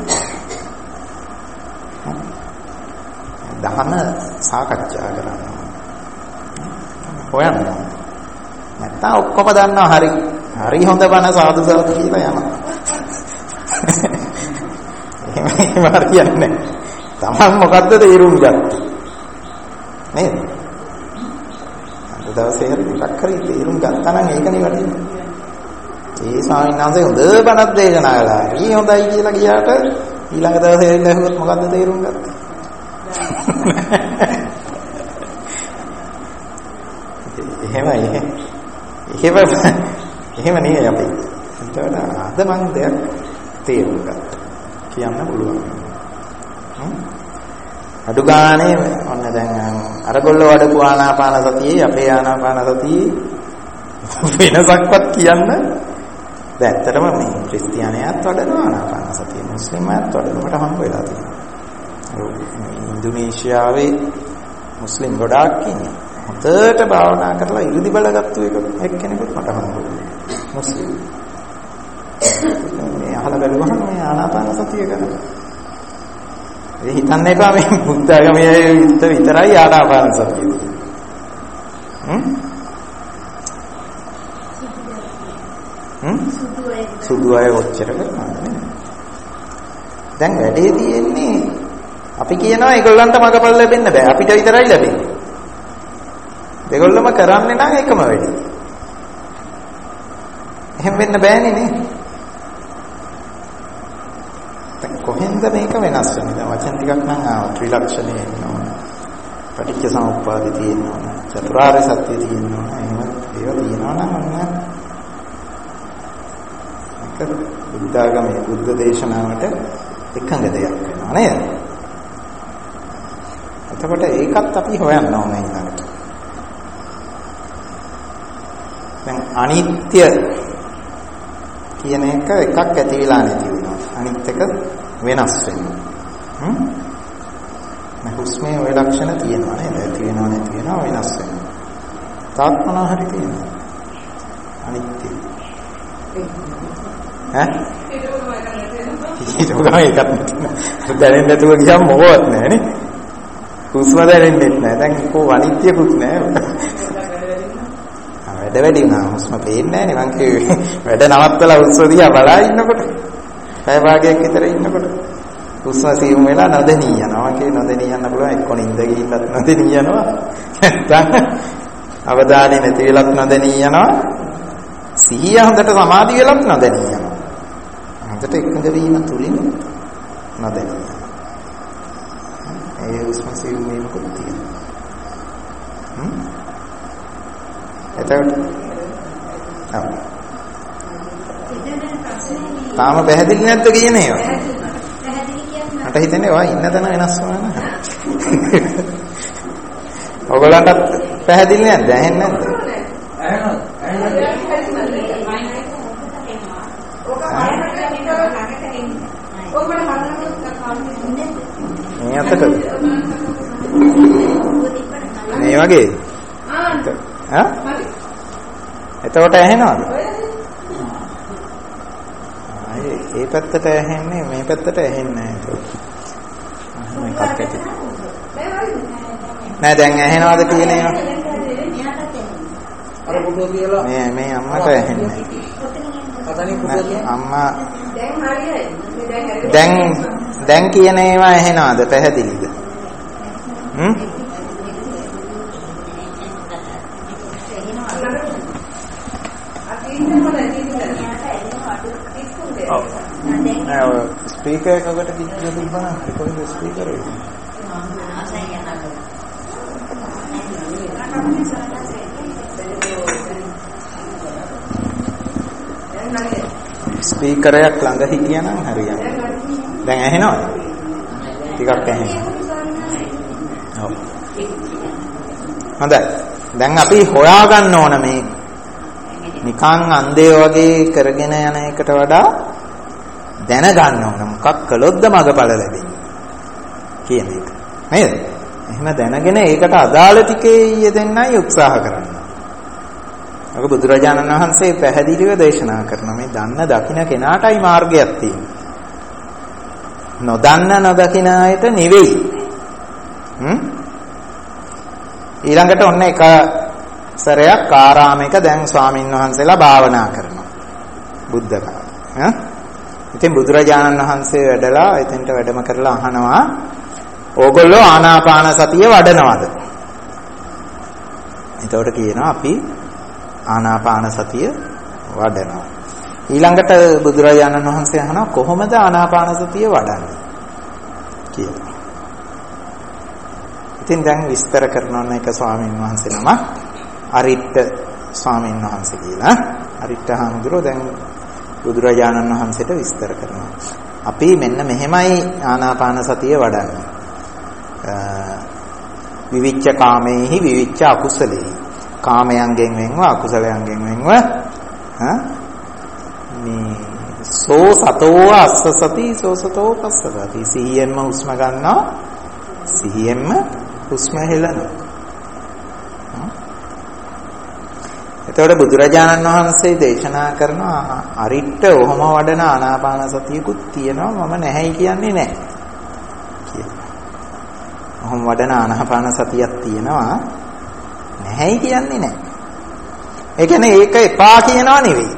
නැහැ. දහන සාකච්ඡා කරනවා. හොයන්න. නැත්තම් ඔක්කොම දන්නවා හරි. හරි හොඳ බණ සාදු සාදු කියලා යනවා. එහෙම හරියන්නේ නැහැ. තමන් මොකද්ද තේරුම් ගත්තේ? නේද? අද දවසේ හරි ටිකක් හරි තේරුම් ගත්තා නම් ඒකනේ වටින්නේ. ඒ ස්වාමීන් වහන්සේ හොඳ බණක් දේශනා කළා. ඊ හොඳයි කියලා ගියාට ඊළඟ දවසේ එන්න හුවොත් මොකද්ද තේරුම් ගත්තේ? එහෙමයි. එහෙම නෙවෙයි අපි. ඊට වඩා අද මම දෙයක් තේරුම් ගත්තා. කියන්න පුළුවන්. අඩු ගානේ ඔන්න දැන් අරගොල්ලෝ වඩපු ආනාපාන සතියේ අපේ ආනාපාන සතියේ වෙනසක්වත් කියන්න දැන් ඇත්තටම මේ ක්‍රිස්තියානියත් වඩනවා ආනාපාන සතිය මුස්ලිම්යත් වඩනකොට හම්බ වෙලා තියෙනවා. ඉන්දුනීසියාවේ මුස්ලිම් ගොඩාක් ඉන්නේ. හොඳට භාවනා කරලා ඉරිදි බලගත්තු එක්කෙනෙකුත් මට හම්බ වුණා. මුස්ලිම්. මේ අහලා බැලුවහම මේ ආනාපාන සතිය ගැන ඒ හිතන්න එපා මේ බුද්ධ ආගමේ විතරයි ආනාපාන සතිය. සුදු අය ඔච්චර කරනවා නේ. දැන් වැඩේ තියෙන්නේ අපි කියනවා ඒගොල්ලන්ට මගපල් ලැබෙන්න බෑ අපිට විතරයි ලැබෙන්නේ. ඒගොල්ලොම කරන්නේ නම් එකම වැඩේ. එහෙම වෙන්න බෑනේ නේ. කොහෙන්ද මේක වෙනස් වෙන්නේ? දැන් වචන ටිකක් නම් ආව ත්‍රිලක්ෂණය එනවා. පටිච්ච සමුප්පාදය තියෙනවා. චතුරාර්ය සත්‍ය තියෙනවා. එහෙම ඒවා තියෙනවා නම් අන්න ඒක බුද්ධ ආගමේ බුද්ධ දේශනාවට එකඟ දෙයක් වෙනවා නේද? එතකොට ඒකත් අපි හොයන්න ඕනේ ඊළඟට. දැන් අනිත්‍ය කියන එක එකක් ඇති වෙලා නැති වෙනවා. අනිත් එක වෙනස් වෙනවා. මේ හුස්මේ ওই ලක්ෂණ තියෙනවා නේද? ඇති වෙනවා නැති වෙනවා වෙනස් වෙනවා. තාත් මොනවා හරි තියෙනවා. අනිත්‍ය. ඈ? ඒක දැනෙන්නේ නැතුව ගියම් මොකවත් නැහැ නේ. හුස්ම දැනෙන්නේ නැහැ. දැන් කො අනිත්‍යකුත් නැහැ. වැඩ වුණා හුස්ම පේන්නේ නැහැ නේ. මං කිව්වේ වැඩ නවත්තලා හුස්ම දිහා බලා ඉන්නකොට පැය භාගයක් විතර ඉන්නකොට හුස්ම සියුම් වෙලා නොදෙනී යනවා. මං කිව්වේ නොදෙනී යන්න පුළුවන් එක්ක නිින්ද ගිහිල්ලත් නොදෙනී යනවා. නැත්තම් අවධානය නැති වෙලත් නොදෙනී යනවා. සිහිය හොඳට සමාධි වෙලත් නොදෙනී යනවා. හොඳට එකඟ වීම තුලින් නොදෙනී යනවා. ඒ හුස්ම සිහින් වීමකුත් තියෙනවා. එතකොට තාම පැහැදිලි නැද්ද කියන ඒවා? පැහැදිලි කියන්නේ මට හිතෙන්නේ ඔයා ඉන්න තැන වෙනස් වුණා නේද? ඔයගොල්ලන්ට පැහැදිලි නැද්ද? ඇහෙන්නේ නැද්ද? මේ අතට මේ වගේ එතකොට ඇහෙනවද? ඒ පැත්තට ඇහෙන්නේ මේ පැත්තට ඇහෙන්නේ නැහැ ඒක. නෑ දැන් ඇහෙනවද කියන ඒවා? අර පුතෝ කියලා මේ අම්මට ඇහෙන්නේ. අම්මා දැන් කියන ඒවා ඇහෙනවද? පැහැදිලිද? ස්පීකර් එකකට කිව්වොත් බලන්න කොහෙද ස්පීකර් එක? ස්පීකරයක් ළඟ හිටියනම් හරියනවා. දැන් ඇහෙනවද? ටිකක් ඇහෙනවා. ඔව්. හොඳයි. දැන් අපි හොයාගන්න ඕන මේ නිකන් අන්ධය වගේ කරගෙන යන එකට වඩා දැනගන්න ඕන මොකක් කළොත්ද මගපල ලැබෙන්නේ කියන එක. නේද? එහෙම දැනගෙන ඒකට අදාළ ටිකේ යෙදෙන්නයි උත්සාහ කරන්නේ. අර බුදුරජාණන් වහන්සේ පැහැදිලිව දේශනා කරනවා මේ දන්න දකින්න කෙනාටයි මාර්ගයක් තියෙන්නේ. නොදන්න නොදකින්න අයට නෙවෙයි. ඊළඟට ඔන්න එක සරයක් ආරාමයක දැන් ස්වාමින් වහන්සේලා භාවනා කරනවා. බුද්ධ කාලේ. ඉතින් බුදුරජාණන් වහන්සේ වැඩලා එතෙන්ට වැඩම කරලා අහනවා ඕගොල්ලෝ ආනාපාන සතිය වඩනවද? එතකොට කියනවා අපි ආනාපාන සතිය වඩනවා. ඊළඟට බුදුරජාණන් වහන්සේ අහනවා කොහොමද ආනාපාන සතිය වඩන්නේ කියලා. ඉතින් දැන් විස්තර කරනවා එක ස්වාමීන් වහන්සේ නමක් අරිට්ඨ ස්වාමීන් වහන්සේ කියලා. අරිට්ඨ හාමුදුරුවෝ දැන් බුදුරජාණන් වහන්සේට විස්තර කරනවා. අපි මෙන්න මෙහෙමයි ආනාපාන සතිය වඩන්නේ. විවිච්ඡ කාමේහි විවිච්ඡ අකුසලේහි කාමයන්ගෙන් වෙන්ව අකුසලයන්ගෙන් වෙන්ව මේ සෝ සතෝ අස්ස සති සෝ සතෝ පස්ස සති සිහියෙන්ම හුස්ම ගන්නවා සිහියෙන්ම හුස්ම හෙලනවා. එතකොට බුදුරජාණන් වහන්සේ දේශනා කරනවා අරිට්ඨ ඔහොම වඩන ආනාපාන සතියකුත් තියෙනවා මම නැහැයි කියන්නේ නැහැ කියලා. ඔහොම වඩන ආනාපාන සතියක් තියෙනවා නැහැයි කියන්නේ නැහැ. ඒ කියන්නේ ඒක එපා කියනවා නෙවෙයි.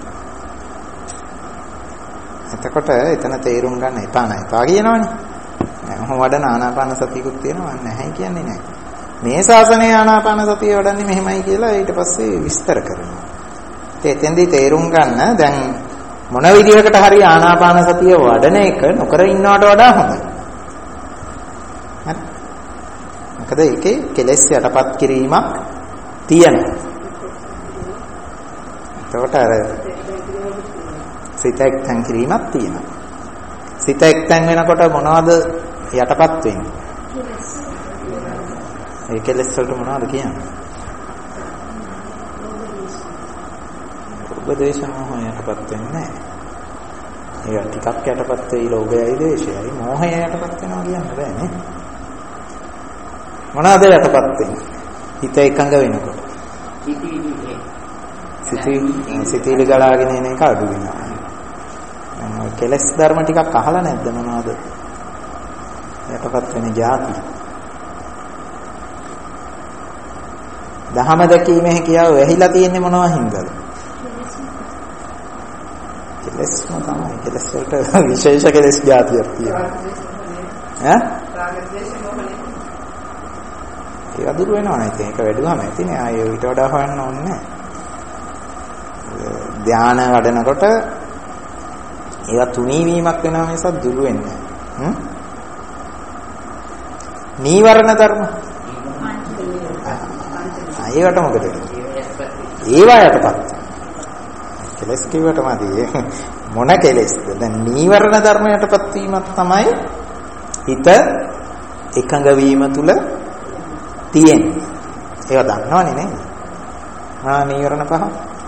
එතකොට එතන තේරුම් ගන්න එපා නෑ එපා කියනවනේ. ඔහොම වඩන ආනාපාන සතියකුත් තියෙනවා නැහැයි කියන්නේ නැහැ. මේ ශාසනයේ ආනාපාන සතිය වඩන්නේ මෙහෙමයි කියලා ඊට පස්සේ විස්තර කරනවා. ඉතින් එතෙන්දී තේරුම් ගන්න දැන් මොන විදිහකට හරි ආනාපාන සතිය වඩන එක නොකර ඉන්නවට වඩා හොඳයි. හරි. මොකද ඒකේ කෙලෙස් යටපත් කිරීමක් තියෙනවා. එතකොට අර සිත එක්තෙන් කිරීමක් තියෙනවා. සිත එක්තෙන් වෙනකොට මොනවද යටපත් වෙන්නේ? ඒ කෙලෙස් වලට මොනවද කියන්නේ? උපදේශ මොහය යටපත් වෙන්නේ නැහැ. ඒක ටිකක් යටපත් වෙයි ලෝභයයි දේශයයි මොහය යටපත් වෙනවා කියන්න බෑනේ. මොනවද යටපත් වෙන්නේ? හිත එකඟ වෙනකොට. සිතීලි ගලාගෙන එන එක අඩු වෙනවා. දැන් කෙලෙස් ධර්ම ටිකක් අහලා නැද්ද මොනවද? යටපත් වෙන જાති. දහම දැකීමේ කියාව වැහිලා තියෙන්නේ මොනවා හින්දාද? කෙලෙස්ම තමයි. කෙලෙස් වලට විශේෂ කෙලෙස් જાතියක් තියෙනවා. ඈ? ඒක අදුර වෙනවා නේද? ඒක වැඩිවම ඇතිනේ. ආයේ ඊට වඩා හොයන්න ඕනේ නැහැ. ධානය වඩනකොට ඒවා තුනී වීමක් වෙනවා මිසක් දුරු වෙන්නේ නැහැ. නීවරණ ධර්ම. ඒවට මොකද? ඒවා යටපත්. කෙලස් කිව්වට මදි. මොන කෙලස්ද? දැන් නීවරණ ධර්ම යටපත් වීමක් තමයි හිත එකඟ වීම තුල තියෙන්නේ. ඒවා දන්නවනේ නේද? නීවරණ පහ.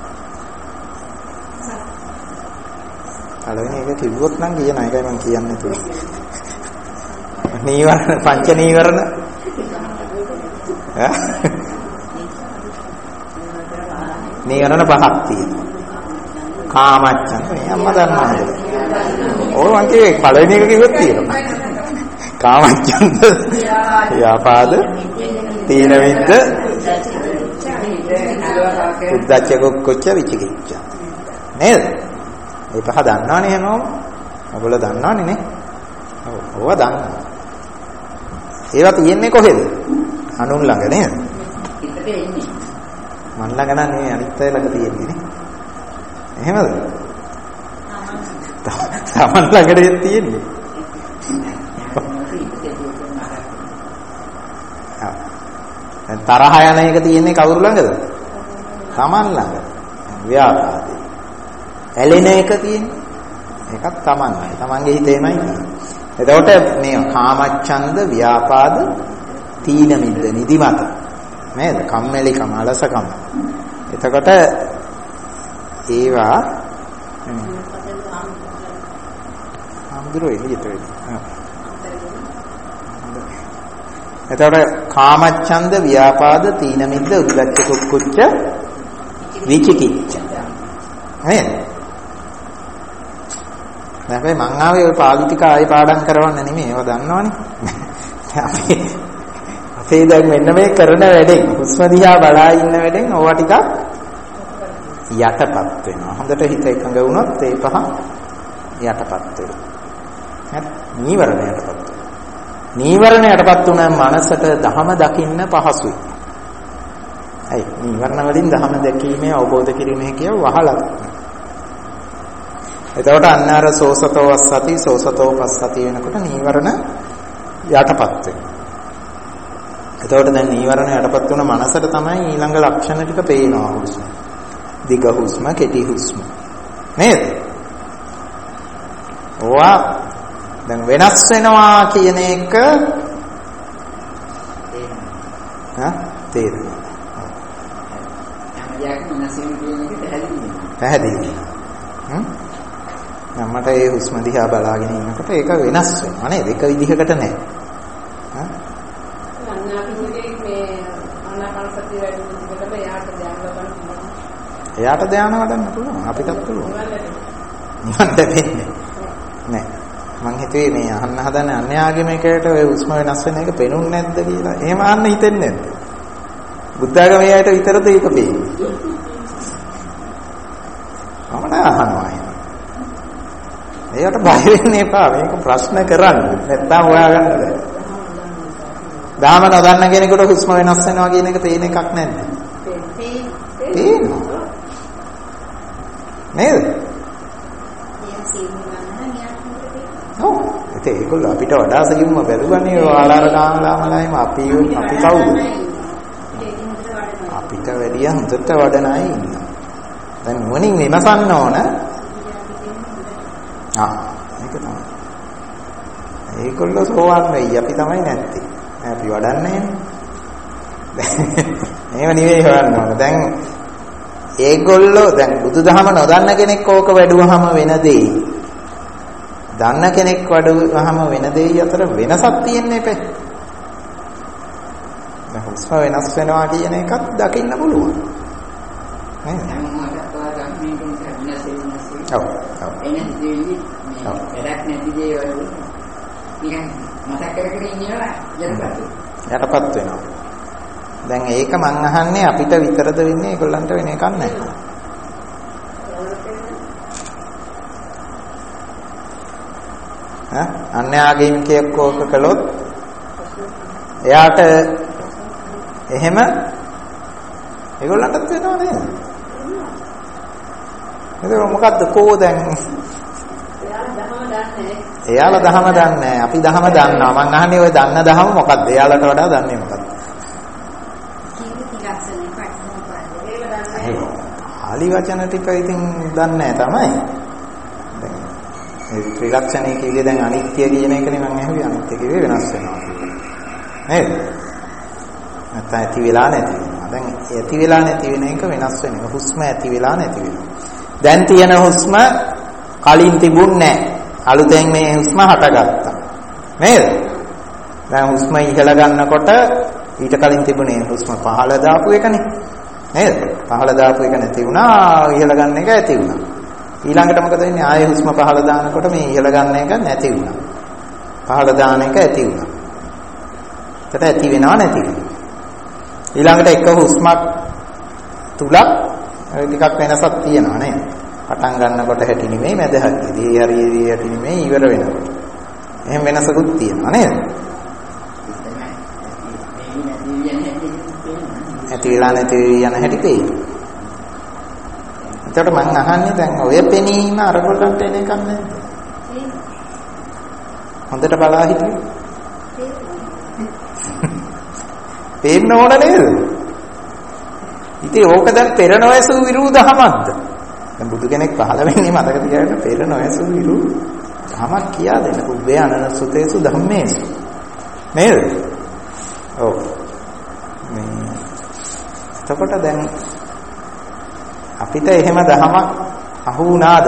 පළවෙනි එක කිව්වොත් නම් කියන එකයි මම කියන්නේ තුන. නීවරණ පංච නීවරණ. නීවරණ පහක් තියෙනවා. කාමච්ඡන්ද මේ අම්මා දන්නවද? ඕක මං කිව්වේ පළවෙනි එක කිව්වොත් තියෙනවා. කාමච්ඡන්ද, ව්‍යාපාද, තීන මිද්ද, උද්ධච්ච කුක්කුච්ච විචිකිච්ඡා. නේද? මේ පහ දන්නවනේ හැමෝම. ඔයගොල්ලෝ දන්නවනේ නේ? ඔව්. ඕවා දන්නවා. ඒවා තියෙන්නේ කොහෙද? අනුන් ළඟ නේද? හිතට එන්නේ. මන් ළඟ නම් නෙවෙයි අනිත් අය ළඟ තියෙන්නේ නේ. එහෙමද? තමන් ළඟට තියෙන්නේ. තරහ යන එක තියෙන්නේ කවුරු ළඟද? තමන් ළඟ. ව්‍යාපාදේ. ඇලෙන එක තියෙන්නේ. ඒකත් තමන් ළඟ. තමන්ගේ හිතේමයි තියෙන්නේ. එතකොට මේ කාමච්ඡන්ද, ව්‍යාපාද, තීන මිද්ද, නිදිමත. නේද? කම්මැලිකම, අලසකම. එතකොට ඒවා අම්දුරේ එළියට වෙන්නේ. එතකොට කාමච්ඡන්ද, ව්‍යාපාද, තීන මිද්ද, උද්ධච්ච කුක්කුච්ච විචිකිච්ඡා. නේද? නැත්නම් මං ආවේ ඔය පාලි ටික ආයෙ පාඩම් කරවන්න නෙමෙයි. ඒවා දන්නවනේ. අපේ දැන් මෙන්න මේ කරන වැඩෙන් හුස්ම දිහා බලා ඉන්න වැඩෙන් ඕවා ටික යටපත් වෙනවා. හොඳට හිත එකඟ වුණොත් ඒ පහ යටපත් වෙනවා. හරි? නීවරණ යටපත් වෙනවා. නීවරණ යටපත් වුණාම මනසට ධම දකින්න පහසුයි. හරි. නීවරණ වලින් ධම දැකීමේ අවබෝධ කිරීමේ කියව වහලා. එතකොට අන්න අර සෝසතෝ වස්සති සෝසතෝ පස්සති වෙනකොට නීවරණ යටපත් වෙනවා. එතකොට දැන් නීවරණ යටපත් වුණ මනසට තමයි ඊළඟ ලක්ෂණ ටික පේනවා. හුස්ම. දිග හුස්ම, කෙටි හුස්ම. නේද? ඕවා දැන් වෙනස් වෙනවා කියන එක තේරෙනවා. පැහැදිලි. මට ඒ හුස්ම දිහා බලාගෙන ඉන්නකොට ඒක වෙනස් වෙනවා නේද? එක විදිහකට නෑ. එයාට ධානය වඩන්න පුළුවන්. අපිටත් පුළුවන්. නිවන් ලැබෙන්නේ නෑ. මං හිතුවේ මේ අහන්න හදන අන්‍යාගමයකට ඔය හුස්ම වෙනස් වෙන එක පේනුන්නේ නැද්ද කියලා. එහෙම අහන්න හිතෙන්නේ නැද්ද? බුද්ධාගමේ අයට විතරද ඒක පේන්නේ? මම නෑ අහනවා එහෙම. ඒකට බය වෙන්න එපා. මේක ප්‍රශ්න කරන්න. නැත්තම් හොයාගන්න බෑ. ධාම නොදන්න කෙනෙකුට හුස්ම වෙනස් වෙනවා කියන එක තේින එකක් නැද්ද? තේිනවා. නේද? ඔව්. ඒකෝල්ල අපිට වඩා සෙයින්ම බැලුවනේ ආලාර ගාමලාමලායිම අපි කවුද? අපිට වැඩිය හොඳට වඩන අය ඉන්නවා. දැන් මොනින් විමසන්න ඕන? ඒක තමයි. ඒගොල්ලෝ සෝවාන් වෙයි අපි තමයි නැත්තේ. අපි වඩන්නේ නෑනේ. මේව නෙවෙයි හොයන්න ඕන. දැන් ඒගොල්ලෝ දැන් බුදුදහම නොදන්න කෙනෙක් ඕක වැඩුවහම වෙන දෙයි. දන්න කෙනෙක් වැඩුවහම වෙන දෙයි අතර වෙනසක් තියෙන්නේ නැහැ. දැන් හුස්ම වෙනස් වෙනවා කියන එකත් දකින්න පුළුවන්. නේද? ඔව්. එන්නේ දෙවි වැඩක් නැති දේ වල නිකන් මතක් කරගෙන ඉන්නවා යටපත් වෙනවා. දැන් ඒක මං අහන්නේ අපිට විතරද වෙන්නේ ඒගොල්ලන්ට වෙන එකක් නැහැ. අන්‍යාගමිකයෙක් කෝක කළොත් එයාට එහෙම ඒගොල්ලන්ටත් වෙනව නේද? ඒක මොකද්ද කෝ දැන් එයාලා දහම දන්නේ අපි දහම දන්නවා. මං අහන්නේ ඔය දන්න දහම මොකද්ද? එයාලට වඩා දන්නේ මොකද්ද? පාලි වචන ටික ඉතින් දන්නේ තමයි. දැන් මේ ත්‍රිලක්ෂණය කියන්නේ දැන් අනිත්‍ය කියන එකනේ මම අහුවේ. අනිත්‍ය කිව්වේ වෙනස් වෙනවා කියන්නේ. නේද? නැත්නම් ඇති වෙලා නැති වෙනවා. දැන් ඇති වෙලා නැති වෙන එක වෙනස් වෙන එක. හුස්ම ඇති වෙලා නැති වෙනවා. දැන් තියෙන හුස්ම කලින් තිබුණේ නැහැ. අලුතෙන් මේ හුස්ම හටගත්තා. නේද? දැන් හුස්ම ඉහළ ගන්නකොට ඊට කලින් තිබුණේ හුස්ම පහළ දාපු එකනේ. නේද? පහළ දාපු එක නැති වුණා, ඉහළ ගන්න එක ඇති වුණා. ඊළඟට මොකද වෙන්නේ? ආයෙ හුස්ම පහළ දානකොට මේ ඉහළ ගන්න එක නැති වුණා. පහළ දාන එක ඇති වුණා. එතට ඇති වෙනව නැති වෙනව. ඊළඟට එක හුස්මක් තුල ටිකක් වෙනසක් තියෙනවා නේද? පටන් ගන්නකොට හැටි නෙමෙයි මැද හැටි. හරියදී හැටි නෙමෙයි ඉවර වෙනකොට. එහෙම වෙනසකුත් තියෙනවා නේද? ඇති වෙලා නැති යන හැටි තේරෙනවා. එතකොට මම අහන්නේ දැන් ඔය පෙනීම අරගොල්ලන්ට එන එකක් නේද? හොඳට බලා හිටියෝ. පේන්න ඕන නේද? ඉතින් ඕක දැන් පෙර නොයසු විරුදහමක්ද? දැන් බුදු කෙනෙක් පහළ වෙන්නේ මතක තියාගන්න පෙර නොයසු විරුදහමක් කියා දෙන්න. උබ්බේ අනනසුතේසු ධම්මේසු. නේද? ඔව්. මේ එතකොට දැන් අපිට එහෙම දහමක් අහු වුණාද?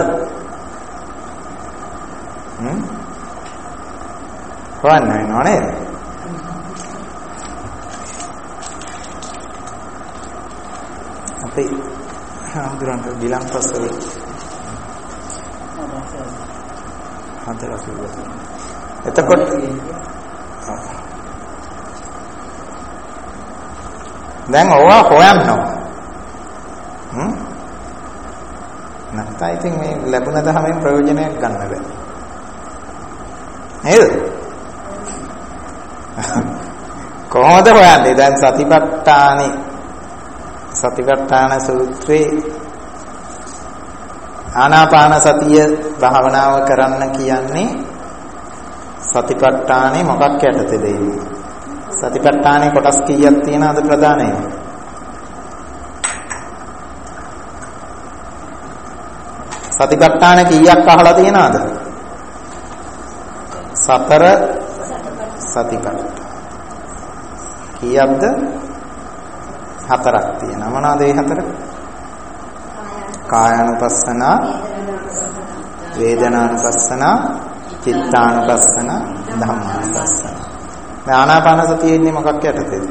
හොයන්න වෙනව නේද? අපි හඳුරන්න ගිලන්පසල හතරක් ඉවරයි. එතකොට දැන් ඕවා හොයන්නවා. නැත්නම් ඉතින් මේ ලැබුණ දහමෙන් ප්‍රයෝජනයක් ගන්න බෑ. නේද? කොහොමද හොයන්නේ? දැන් සතිපට්ඨාන සූත්‍රයේ ආනාපාන සතිය භාවනාව කරන්න කියන්නේ සතිපට්ඨානේ මොකක් යටතේද ඉන්නේ? සතිපට්ඨානේ කොටස් කීයක් තියෙනවද ප්‍රධානයි? සතිපට්ඨාන කීයක් අහලා තියෙනවද? 4 සතිපට්ඨාන. කීයක්ද? 4ක් තියෙනවා. මොනවාද මේ 4? කායානුපස්සන, වේදනානුපස්සන, චිත්තානුපස්සන, ධම්මානුපස්සන. මේ ආනාපාන සතියේ ඉන්නේ මොකක් යටතේද?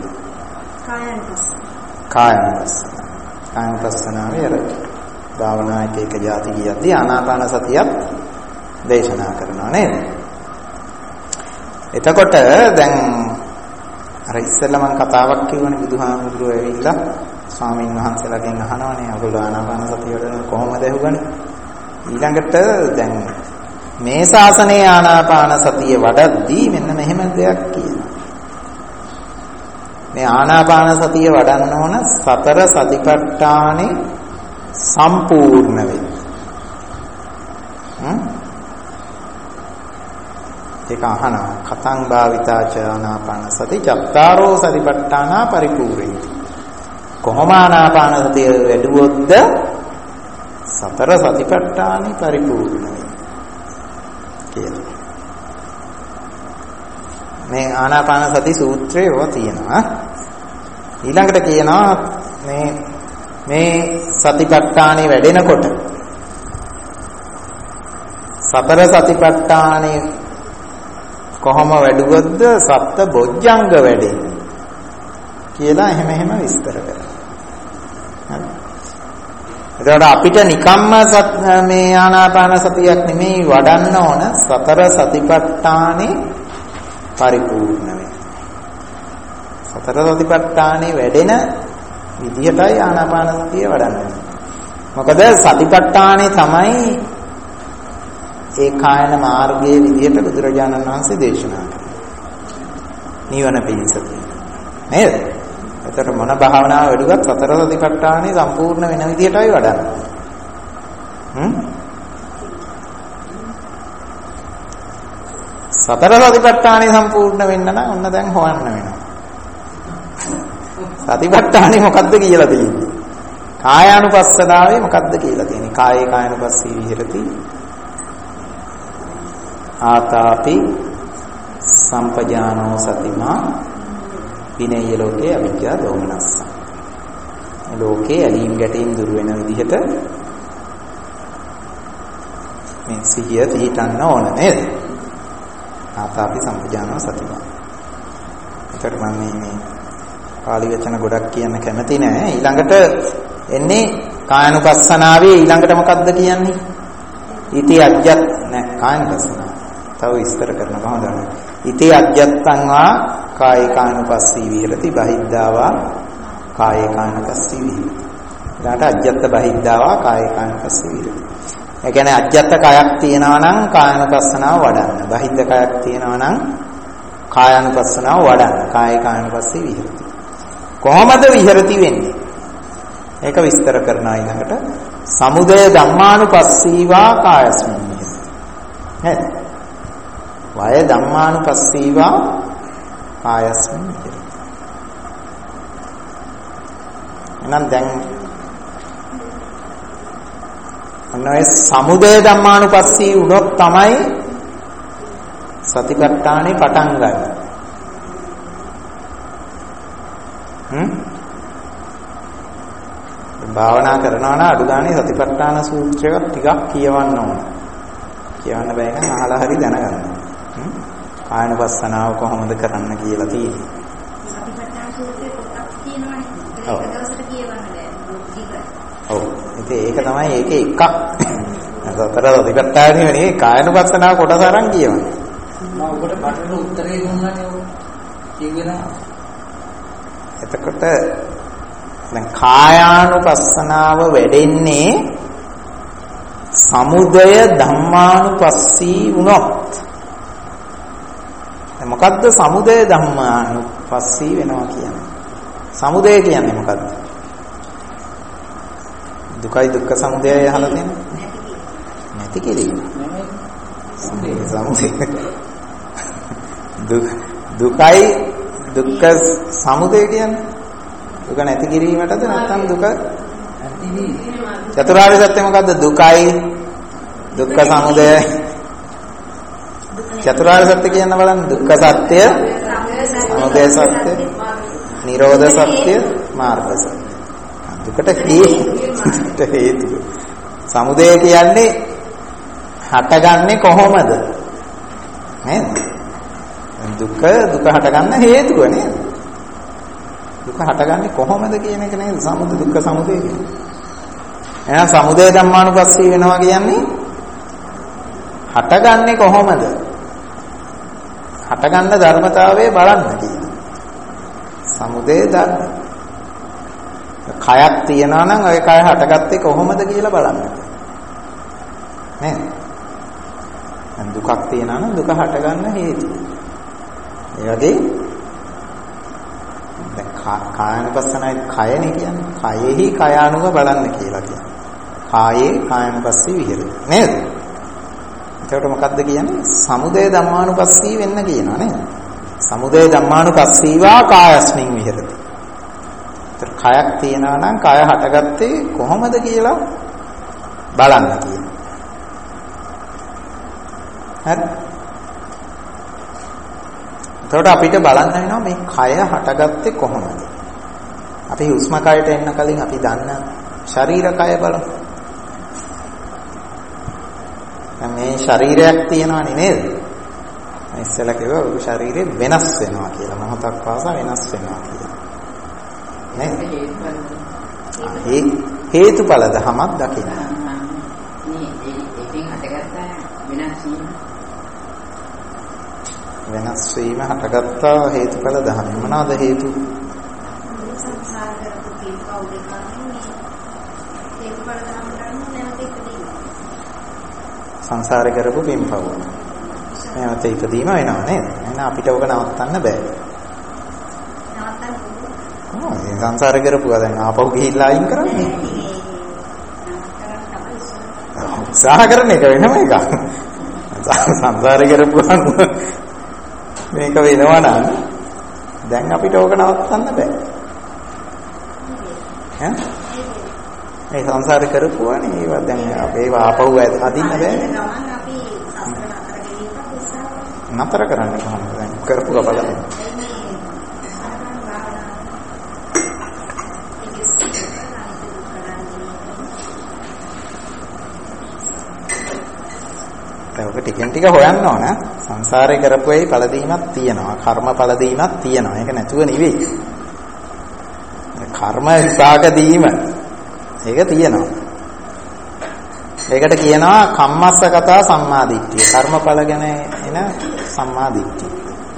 කායානුපස්සනාවේ අර භාවනා එක જાති කියද්දී ආනාපාන සතියත් දේශනා කරනවා නේද? එතකොට දැන් අර ඉස්සෙල්ලා මම කතාවක් කිව්වනේ බුදුහාමුදුරුවෝ ඇවිල්ලා ස්වාමීන් වහන්සේලාගෙන් අහනවානේ ඔයගොල්ලෝ ආනාපාන සතිය වඩන කොහොමද ඇහුවනේ? ඊළඟට දැන් මේ ශාසනයේ ආනාපාන සතිය වඩද්දී මෙන්න මෙහෙම දෙයක් කියනවා. මේ ආනාපාන සතිය වඩන්න ඕන 4 සතිපට්ඨානේ සම්පූර්ණ වෙන්න. ඒක අහනවා කතං භාවිතාච ආනාපාන සති චත්තාරෝ සතිපට්ඨානා පරිපූර්ණයි. කොහොම ආනාපාන සතිය වැඩුවොත්ද 4 සතිපට්ඨානේ පරිපූර්ණ වෙයි කියලා. මේ ආනාපාන සති සූත්‍රයේ ඒවා තියෙනවා. ඊළඟට කියනවා මේ සතිපට්ඨානේ වැඩෙනකොට 4 සතිපට්ඨානේ කොහොම වැඩුවොත්ද සත්ත බොජ්ජංග වැඩෙන්නේ කියලා එහෙම විස්තර කරනවා. එතකොට අපිට නිකම්ම මේ ආනාපාන සතියක් නෙමෙයි වඩන්න ඕන 4 සතිපට්ඨානේ පරිපූර්ණ වෙන්න. 4 සතිපට්ඨානේ වැඩෙන විදිහටයි ආනාපාන සතිය වඩන්නේ. මොකද සතිපට්ඨානේ තමයි ඒ කායන මාර්ගයේ විදිහට බුදුරජාණන් වහන්සේ දේශනා කළා. නිවන පිණිස නේද? එතකොට මොන භාවනාව වැඩුවත් 4 සතිපට්ඨානේ සම්පූර්ණ වෙන විදිහටයි වඩන්නේ. සතර සතිපට්ඨානෙ සම්පූර්ණ වෙන්න නම් ඔන්න දැන් හොයන්න වෙනවා. සතිපට්ඨානෙ මොකද්ද කියලා තියෙන්නේ? කායානුපස්සනාවේ මොකද්ද කියලා තියෙන්නේ? කායේ කායනුපස්සී විහෙරති. ආතාපි සම්පජානෝ සතිමා විනේය ලෝකේ අවිද්‍යා දෝමනස්ස. ලෝකේ ඇලීම් ගැටීම් දුර වෙන විදිහට මේ සිහිය පිහිටන්න ඕන නේද? ආතාපි සම්පජානෝ සතිමා. ඒකට මම මේ පාලි වචන ගොඩක් කියන්න කැමති නෑ. ඊළඟට එන්නේ කායනුපස්සනාවේ ඊළඟට මොකද්ද කියන්නේ? ඉති අජ්ජත් නෑ කායනුපස්සනාව. තව විස්තර කරන කොහොමද? ඉති අජ්ජත්තං වා කායිකානුපස්සී විහෙරති බහිද්ධාවා කායිකානුපස්සී විහෙරති. ඊළඟට අජ්ජත්ත බහිද්ධාවා කායිකානුපස්සී විහෙරති. ඒ කියන්නේ අජ්ජත්ත කයක් තියෙනවා නම් කායනුපස්සනාව වඩන්න. බහිද්ධ කයක් තියෙනවා නම් කායනුපස්සනාව වඩන්න. කායිකානුපස්සී විහෙරති. කොහොමද විහෙරති වෙන්නේ? ඒක විස්තර කරනවා ඊළඟට. සමුදය ධම්මානුපස්සීවා කායස්මින් විහෙරති. නේද? වය ධම්මානුපස්සීවා කායස්මින් විහෙරති. එහෙනම් දැන් අනෝයි සමුදය ධම්මානුපස්සී වුණොත් තමයි සතිපට්ඨානෙ පටන් ගන්න. භාවනා කරනවා නම් අඩු ගානේ සතිපට්ඨාන සූත්‍රයක් ටිකක් කියවන්න ඕන. කියවන්න බෑ නම් අහලා හරි දැනගන්න. කායනුපස්සනාව කොහොමද කරන්න කියලා තියෙන්නේ. සතිපට්ඨාන සූත්‍රේ පොතක් තියෙනවනේ. ඒක දවසට කියවන්න බෑ. ඔව්. ඉතින් ඒක තමයි ඒකේ එකක්. සතර සතිපට්ඨානෙ නෙවෙයි කායනුපස්සනාව කොටස අරන් කියවන්නේ. මම ඔබට බටන උත්තරේ දුන්නානේ ඔය. කියවෙනා. එතකොට දැන් කායානුපස්සනාව වැඩෙන්නේ සමුදය ධම්මානුපස්සී වුණොත්. මොකද්ද සමුදය ධම්මානුපස්සී වෙනවා කියන්නේ? සමුදය කියන්නේ මොකද්ද? දුකයි දුක්ඛ සමුදයයි අහලා තියෙනවද? නැති කිරීම. සමුදය දුකයි දුක්ඛ සමුදය කියන්නේ දුක නැති කිරීමටද නැත්නම් දුක චතුරාර්ය සත්‍ය මොකද්ද? දුකයි දුක්ඛ සමුදය. චතුරාර්ය සත්‍ය කියන බලන්න දුක්ඛ සත්‍ය, සමුදය සත්‍ය, නිරෝධ සත්‍ය, මාර්ග සත්‍ය. දුකට හේතු. සමුදය කියන්නේ හටගන්නේ කොහොමද? නේද? දුක හටගන්න හේතුව නේද? දුක හටගන්නේ කොහොමද කියන එක නේද? සමුදය දුක්ඛ සමුදය කියන්නේ. එහෙනම් සමුදය ධම්මානුපස්සී වෙනවා කියන්නේ හටගන්නේ කොහොමද? හටගන්න ධර්මතාවය බලන්න කියනවා. සමුදය ධර්ම. කයක් තියනවා නම් ඔය කය හටගත්තේ කොහොමද කියලා බලන්න. නේද? දුකක් තියනවා නම් දුක හටගන්න හේතුව. ඒ වගේ දැන් කායනුපස්සනයි කයනේ කියන්නේ. කයෙහි කයානුව බලන්න කියලා කියන්නේ. කායේ කායනුපස්සී විහෙරති. නේද? එතකොට මොකද්ද කියන්නේ? සමුදය ධම්මානුපස්සී වෙන්න කියනවා නේද? සමුදය ධම්මානුපස්සීවා කායස්මින් විහෙරති. ඒතර කයක් තියනවා නම් කය හටගත්තේ කොහොමද කියලා බලන්න කියනවා. හරි. එතකොට අපිට බලන්න වෙනවා මේ කය හටගත්තේ කොහොමද? අපි හුස්ම කයට එන්න කලින් අපි දන්න ශරීර කය බලමු. දැන් මේ ශරීරයක් තියෙනවනේ නේද? මේ ඉස්සෙල්ලා කිව්වා ඔය ශරීරය වෙනස් වෙනවා කියලා. මොහොතක් පාසා වෙනස් වෙනවා කියලා. නේද? හේතුඵල ධමයක් දකින්න. මේ ඒකෙන් හටගත්තා වෙනස් වීම හටගත්තා හේතුඵල ධම. මොනවාද හේතු? සංසාර කරපු කීපව දෙකකින් හේතුඵල ධම ගන්න නැවත ඉපදීම. සංසාරේ කරපු පින්පව. නැවත ඉපදීම වෙනවා නේද? එහෙනම් අපිට ඔක නවත්තන්න බෑ. නවත්තන්න සංසාරේ කරපුවා දැන් ආපහු ගිහිල්ලා අයින් කරන්නේ. උත්සාහ කරන එක වෙනම එකක්. සංසාරේ කරපුවාම මේක වෙනවා නම් දැන් අපිට ඕක නවත්තන්න බෑ. ඈ? මේ සංසාරේ කරපුවානේ ඒවා දැන් අපේව ආපහු අදින්න බෑනේ. නතර කරන්න කොහොමද? දැන් කරපු ගබල දෙන්න. ඒක ටිකෙන් ටික හොයන්න ඕන. සංසාරේ කරපුවයි පළදීමක් තියෙනවා. කර්ම පළදීමක් තියෙනවා. ඒක නැතුව නෙවෙයි. කර්ම විපාක දීම. ඒක තියෙනවා. ඒකට කියනවා කම්මස්සගතා සම්මාදිට්ඨිය. කර්මඵල ගැන එන සම්මාදිට්ඨිය.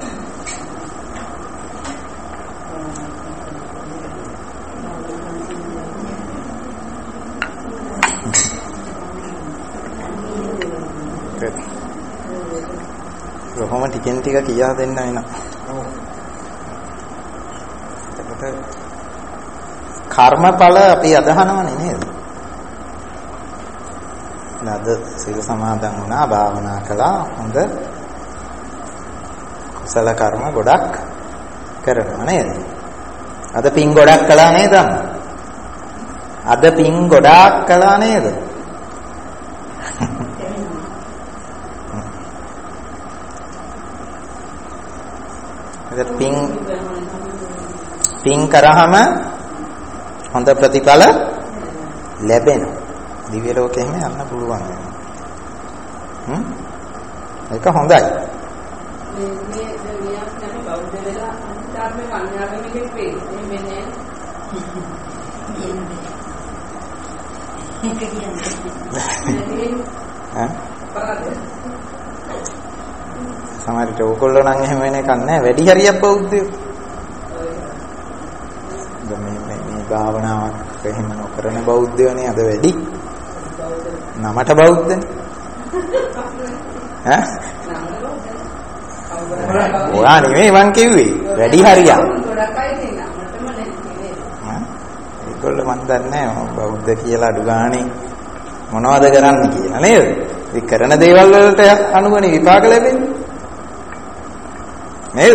කොහොම ටිකෙන් ටික කියා දෙන්න වෙනවා. එතකොට කර්මඵල අපි අදහනවනේ නේද? නේද සීල සමාදන් වුණා, භාවනා කළා, හොඳ කුසල කර්ම ගොඩක් කරනවා නේද? අද පින් ගොඩක් කළා නේද? අද පින් ගොඩාක් කළා නේද? පින් කරාම හොඳ ප්‍රතිඵල ලැබෙනවා. දිව්‍ය ලෝකෙ එහෙම යන්න පුළුවන් වෙනවා. ඒක හොඳයි. මේ දෙවියන් තමයි බෞද්ධ වෙලා ධර්ම කන්‍යාවෙන් එකෙක් වෙයි. මෙන්නේ ඒක කියන්නේ. සමහරට ඕගොල්ලෝ නම් එහෙම වෙන එකක් නැහැ. වැඩි හරියක් බෞද්ධයෝ. මේ භාවනාවක් එහෙම නොකරන බෞද්ධයෝනේ අද වැඩි. නමට බෞද්ධනේ. ඈ? ඔයා නෙමෙයි මං කිව්වේ. වැඩි හරියක්. ගොඩක් අය තියෙනවා. මටම නෙමෙයි. ඒගොල්ලෝ මන් දන්නේ නැහැ බෞද්ධ කියලා අඩු ගානේ මොනවද කරන්නේ කියලා නේද? ඒ කරන දේවල් වලට අනුවනේ විපාක ලැබෙන්නේ. නේද?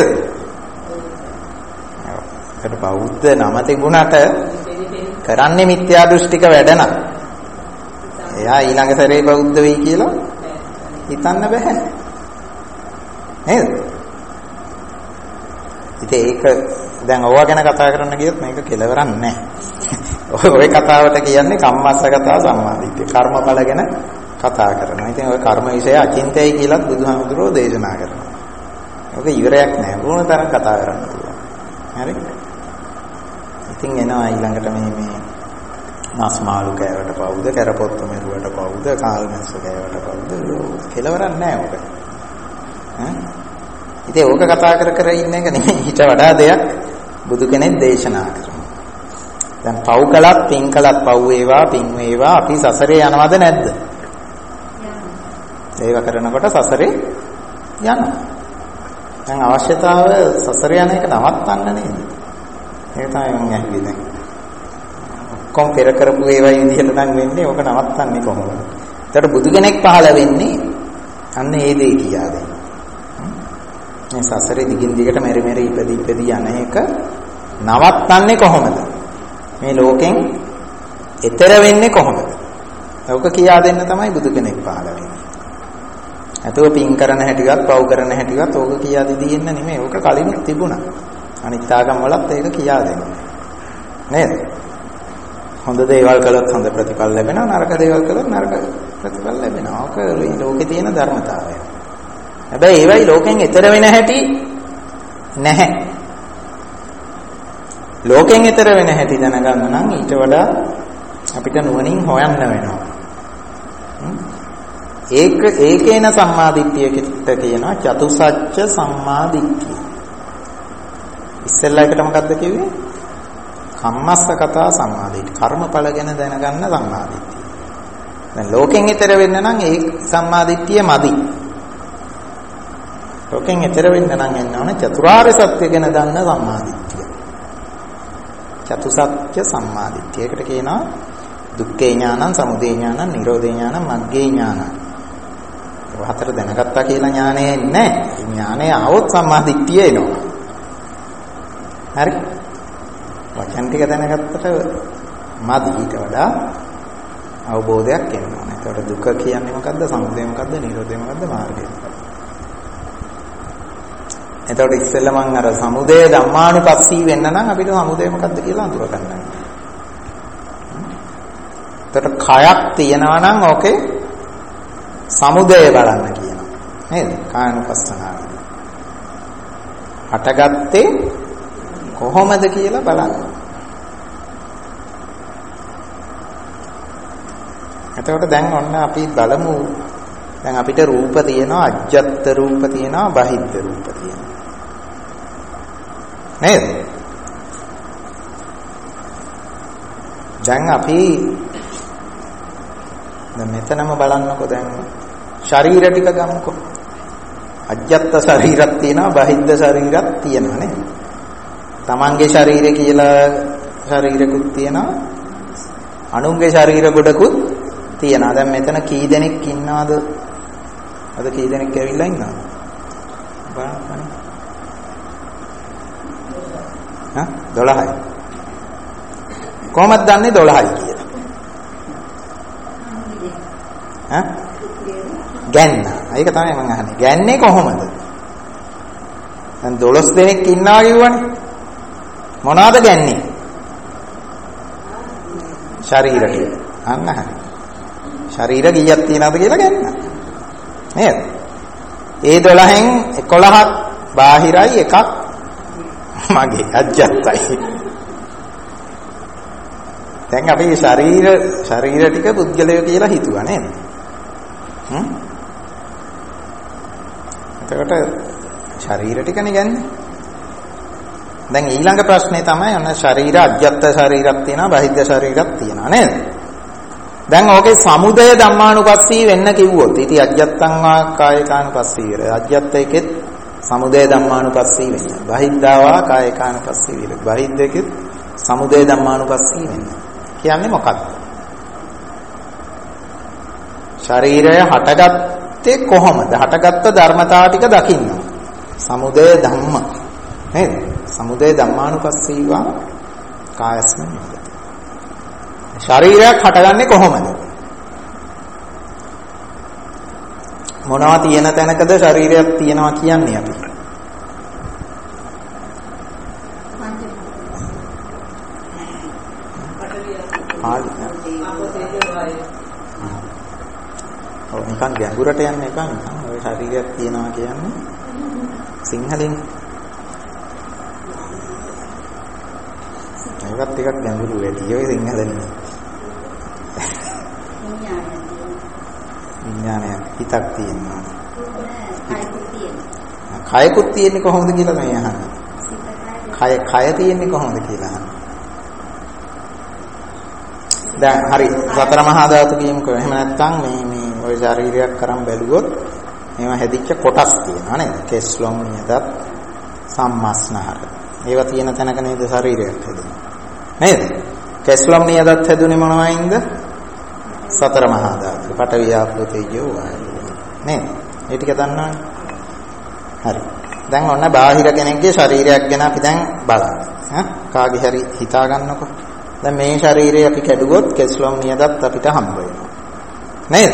ඒකට බෞද්ධ නම තිබුණාට කරන්නේ මිත්‍යා දෘෂ්ටික වැඩ නම් එයා ඊළඟ සැරේ බෞද්ධ වෙයි කියලා හිතන්න බෑ. නේද? ඉතින් ඒක දැන් ඕවා ගැන කතා කරන්න ගියොත් මේක කෙලවරක් නැහැ. ඔය කතාවට කියන්නේ කම්මස්සගතා සම්මාදිට්ඨිය. කර්මඵල ගැන කතා කරනවා. ඉතින් ඔය කර්ම විෂය අචින්තයයි කියලාත් බුදුහාමුදුරුවෝ දේශනා කරනවා. ඔක ඉවරයක් නැහැ. ඕන තරම් කතා කරන්න පුළුවන්. හරි? ඉතින් එනවා ඊළඟට මේ මස් මාළු කෑවට පවුද, කරපොත්තු මෙරුවට පවුද, කාල් මැස්ස කෑවට පවුද? කෙලවරක් නැහැ ඔක. ඉතින් ඕක කතා කර ඉන්න එක නෙමෙයි. ඊට වඩා දෙයක් බුදු කෙනෙක් දේශනා කරනවා. දැන් පව් කළත්, පින් කළත් පව් වේවා, පින් වේවා අපි සසරේ යනවද නැද්ද? ඒක කරනකොට සසරේ යනවා. දැන් අවශ්‍යතාව සසර යන එක නවත්තන්න නේද? ඒක තමයි මම අහුවේ දැන්. කොම් පෙර කරපු ඒවයි විදිහට නම් වෙන්නේ ඕක නවත්තන්නේ කොහොමද? ඒකට බුදු කෙනෙක් පහළ වෙන්නේ අන්න ඒ දේ කියා දෙන්න. මේ සසරේ දිගින් දිගට මෙරි ඉපදී යන එක නවත්තන්නේ කොහොමද? මේ ලෝකෙන් එතර වෙන්නේ කොහොමද? ඕක කියා දෙන්න තමයි බුදු කෙනෙක් පහළ වෙන්නේ. අතෝ පින් කරන හැටිවත් පව් කරන හැටිවත් ඕක කියා දෙන්න නෙමෙයි. ඕක කලින් තිබුණා. අනිත් ආගම් වලත් ඒක කියා දෙනවා. නේද? හොඳ දේවල් කළොත් හොඳ ප්‍රතිඵල ලැබෙනවා. නරක දේවල් කළොත් නරක ප්‍රතිඵල ලැබෙනවා. ඕක ලෝකේ තියෙන ධර්මතාවය. හැබැයි ඒවයි ලෝකෙන් එතර වෙන හැටි නැහැ. ලෝකෙන් එතර වෙන හැටි දැනගන්න නම් ඊට වඩා අපිට නුවණින් හොයන්න වෙනවා. ඒකේන සම්මාදිට්ඨියකට කියනවා චතුසත්‍ය සම්මාදිට්ඨිය. ඉස්සෙල්ලා එකට මොකද්ද කිව්වේ? කම්මස්සගතා සම්මාදිට්ඨිය. කර්මඵල ගැන දැනගන්න සම්මාදිට්ඨිය. දැන් ලෝකෙන් ඈතර වෙන්න නම් ඒ සම්මාදිට්ඨිය මදි. ලෝකෙන් ඈතර වෙන්න නම් එන්න ඕන චතුරාර්ය සත්‍ය ගැන දන්න සම්මාදිට්ඨිය. චතුසත්‍ය සම්මාදිට්ඨිය. ඒකට කියනවා දුක්ඛේ ඥානං, සමුදය ඥානං, නිරෝධේ ඥානං, මග්ගේ ඥානං. හතර දැනගත්තා කියලා ඥානය නැහැ. ඥානය આવොත් සම්මා දිට්ඨිය එනවා. හරි. වචන ටික දැනගත්තට මදි ඊට වඩා අවබෝධයක් එන්න ඕනේ. ඒතකොට දුක කියන්නේ මොකද්ද? සමුදය මොකද්ද? නිරෝධය මොකද්ද? මාර්ගය මොකද්ද? එතකොට ඉස්සෙල්ලා මම අර සමුදය ධම්මානුපස්සී වෙන්න නම් අපිට සමුදය මොකද්ද කියලා අඳුර ගන්න ඕනේ. එතකොට කයක් තියෙනවා නම් ඕකේ සමුදය බලන්න කියනවා. නේද? කායනුපස්සනාවේදී. හටගත්තේ කොහොමද කියලා බලන්න. එතකොට දැන් ඔන්න අපි බලමු. දැන් අපිට රූප තියෙනවා, අජ්ජත් රූප තියෙනවා, බහිද්ධ රූප තියෙනවා. නේද? දැන් අපි දැන් මෙතනම බලන්නකෝ දැන් ශරීර ටික ගමුකෝ. අජ්ජත් ශරීරක් තියෙනවා, බහිද්ධ ශරීරක් තියෙනවා නේද? තමන්ගේ ශරීරය කියලා ශරීරකුත් තියෙනවා. අනුන්ගේ ශරීර ගොඩකුත් තියෙනවා. දැන් මෙතන කී දෙනෙක් ඉන්නවද? අද කී දෙනෙක් ඇවිල්ලා ඉන්නවද? බලන්න. 12යි. කොහොමද දන්නේ 12යි කියලා? ගැන්න. ඒක තමයි මම අහන්නේ. ගැන්නේ කොහොමද? දැන් 12 දෙනෙක් ඉන්නවා කියවනේ. මොනවාද ගැන්නේ? ශරීර ටික. අන්න හරි. ශරීර කීයක් තියෙනවද කියලා ගන්න. නේද? ඒ 12න් 11ක් බාහිරයි එකක් මගේ අජ්ජත්යි. දැන් අපි ශරීර ටික පුද්ගලය කියලා හිතුවා නේද? එතකොට ශරීර ටිකනේ ගන්නේ. දැන් ඊළඟ ප්‍රශ්නේ තමයි ඔන්න ශරීර අජ්ජත් ශරීරයක් තියෙනවා බහිද්ධ ශරීරයක් තියෙනවා නේද? දැන් ඕකේ සමුදය ධම්මානුපස්සී වෙන්න කිව්වොත් ඉතින් අජ්ජත්තං වා කායිකානුපස්සී විර අජ්ජත්තයකෙත් සමුදය ධම්මානුපස්සී වෙන්න. බහිද්ධාවා කායිකානුපස්සී විර බහිද්ධයකෙත් සමුදය ධම්මානුපස්සී වෙන්න. කියන්නේ මොකක්ද? ශරීරය හටගත්තේ කොහොමද? හටගත්ත ධර්මතාව ටික දකින්න. සමුදය ධම්ම නේද? සමුදය ධම්මානුපස්සීවා කායස්මින් විහෙරති. ශරීරයක් හටගන්නේ කොහොමද? මොනවා තියෙන තැනකද ශරීරයක් තියෙනවා කියන්නේ අපි? නිකන් ගැඹුරට යන්න එපා. නිකන් ඔය ශරීරයක් තියෙනවා කියන්නේ සිංහලෙන්. ඒවත් ටිකක් ගැඹුරු වැඩි. ඔය සිංහලෙන්. විඥානය හිතක් තියෙනවා. කයකුත් තියෙන්නේ කොහොමද කියලා මම අහන්නේ. කය තියෙන්නේ කොහොමද කියලා අහන්නේ. දැන් හරි සතර මහා ධාතු කියමුකෝ. එහෙම නැත්නම් මේ ඔය ශරීරයක් කරන් බැලුවොත් මේවා හැදිච්ච කොටස් තියෙනවා නේද? කෙස්ලොම් නියදත් සම්මස්නහර. ඒවා තියෙන තැනක නේද ශරීරයක් හැදෙන්නේ. නේද? කෙස්ලොම් නියදත් හැදුනේ මොනවයින්ද? සතර මහා ධාතු. පඨවි ආපෝ තේජෝ වායෝ. නේද? ඒ ටික දන්නවනේ. හරි. දැන් ඔන්න බාහිර කෙනෙක්ගේ ශරීරයක් ගැන අපි දැන් බලන්න. කාගේ හරි හිතා ගන්නකො. දැන් මේ ශරීරය අපි කැඩුවොත් කෙස්ලොම් නියදත් අපිට හම්බ වෙනවා. නේද?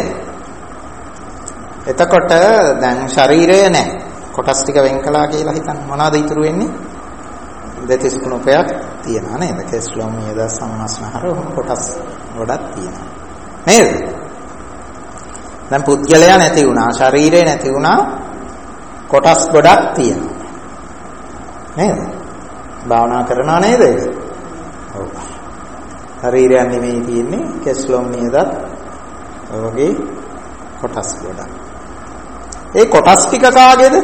එතකොට දැන් ශරීරය නැහැ. කොටස් ටික වෙන් කළා කියලා හිතන්න. මොනවද ඉතුරු වෙන්නේ? දෙතිස් කුණපයක් තියෙනවා නේද? කෙස්ලොම් නියදත් සම්මස්නහර කොටස් ගොඩක් තියෙනවා. නේද? දැන් පුද්ගලයා නැති වුණා, ශරීරය නැති වුණා, කොටස් ගොඩක් තියෙනවා. නේද? භාවනා කරනවා නේද? ඔව්. ශරීරයක් නෙමෙයි තියෙන්නේ, කෙස්ලොම් නියදත් ඔයගේ කොටස් ගොඩක්. ඒ කොටස් ටික කාගේද?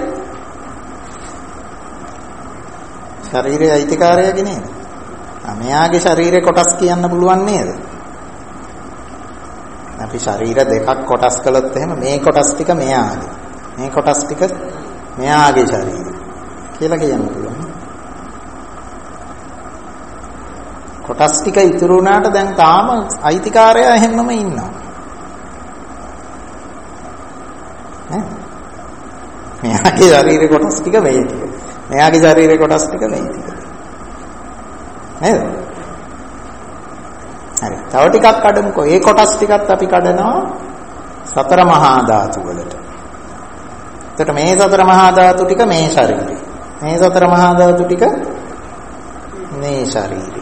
ශරීරයේ අයිතිකාරයගේ නේද? මෙයාගේ ශරීරේ කොටස් කියන්න පුළුවන් නේද? අපි ශරීර දෙකක් කොටස් කළොත් එහෙම මේ කොටස් ටික මෙයාගේ. මේ කොටස් ටික මෙයාගේ ශරීරය කියලා කියන්න පුළුවන්. කොටස් ටික ඉතුරු වුණාට දැන් තාම අයිතිකාරයා එහෙමම ඉන්නවා. මෙයාගේ ශරීරේ කොටස් ටික මේ ටික. මෙයාගේ ශරීරේ කොටස් ටික මේ ටික. නේද? හරි. තව ටිකක් කඩමුකෝ. ඒ කොටස් ටිකත් අපි කඩනවා සතර මහා ධාතු වලට. එතකොට මේ සතර මහා ධාතු ටික මේ ශරීරේ. මේ සතර මහා ධාතු ටික මේ ශරීරේ.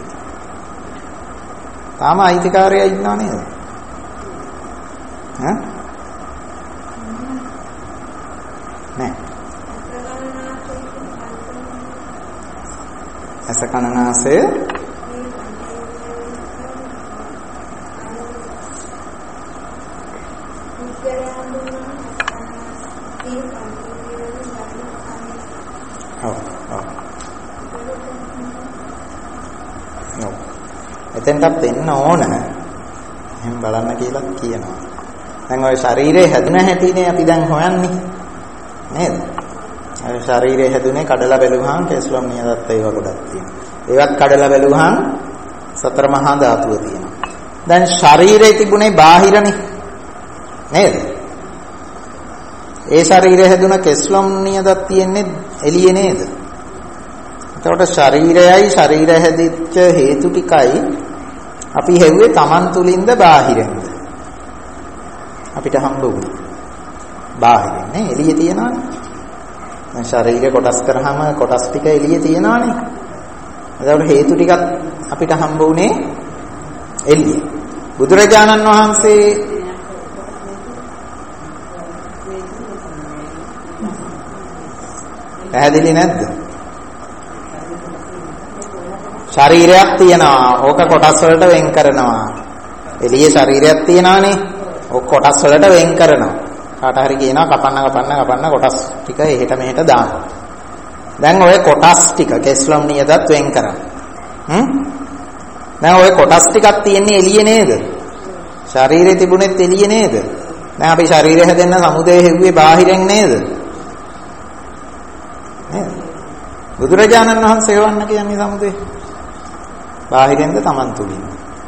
තාම අයිතිකාරයා ඉන්නව නේද? ඈ? නෑ. ඇස කන නාසය එතෙන්ටත් එන්න ඕන. එහෙන් බලන්න කියලා කියනවා. දැන් ඔය ශරීරේ හැදුන හැටිනේ අපි දැන් හොයන්නේ. නේද? අර ශරීරේ හැදුනේ කඩලා බැලුවාම කේස්ලම් නියදත් ඒවා ගොඩක් තියෙනවා. ඒවත් කඩලා බැලුවාම සතර මහා ධාතුව තියෙනවා. දැන් ශරීරේ තිබුණේ බාහිරනේ. නේද? ඒ ශරීරය හැදුන කේස්ලම් නියදත් තියෙන්නේ එළියේ නේද? එතකොට ශරීරයයි ශරීරය හැදිච්ච හේතු ටිකයි අපි හෙව්වේ Taman තුලින්ද බාහිරින්ද? අපිට හම්බ වුණා. බාහිරින් නේ එළියේ තියනවානේ. දැන් ශරීරය කොටස් කරාම කොටස් ටික එළියේ තියනවානේ. එතකොට හේතු ටිකක් අපිට හම්බ වුණේ එළියේ. බුදුරජාණන් වහන්සේ පැහැදිලි නැද්ද? ශරීරයක් තියෙනවා. ඕක කොටස් වලට වෙන් කරනවා. එළියේ ශරීරයක් තියෙනවානේ. ඕක කොටස් වලට වෙන් කරනවා. කාට හරි කියනවා කපන්න කොටස් ටික එහෙට මෙහෙට දාන්න. දැන් ඔය කොටස් ටික කෙස්ලම් නියදත් වෙන් කරා. දැන් ඔය කොටස් ටිකක් තියෙන්නේ එළියේ නේද? ශරීරේ තිබුණෙත් එළියේ නේද? දැන් අපි ශරීරය හැදෙන්න සමුදේ හෙව්වේ බාහිරෙන් නේද? නේද? බුදුරජාණන් වහන්සේ වන්න කියන්නේ සමුදේ බාහිරින්ද Taman තුලින්?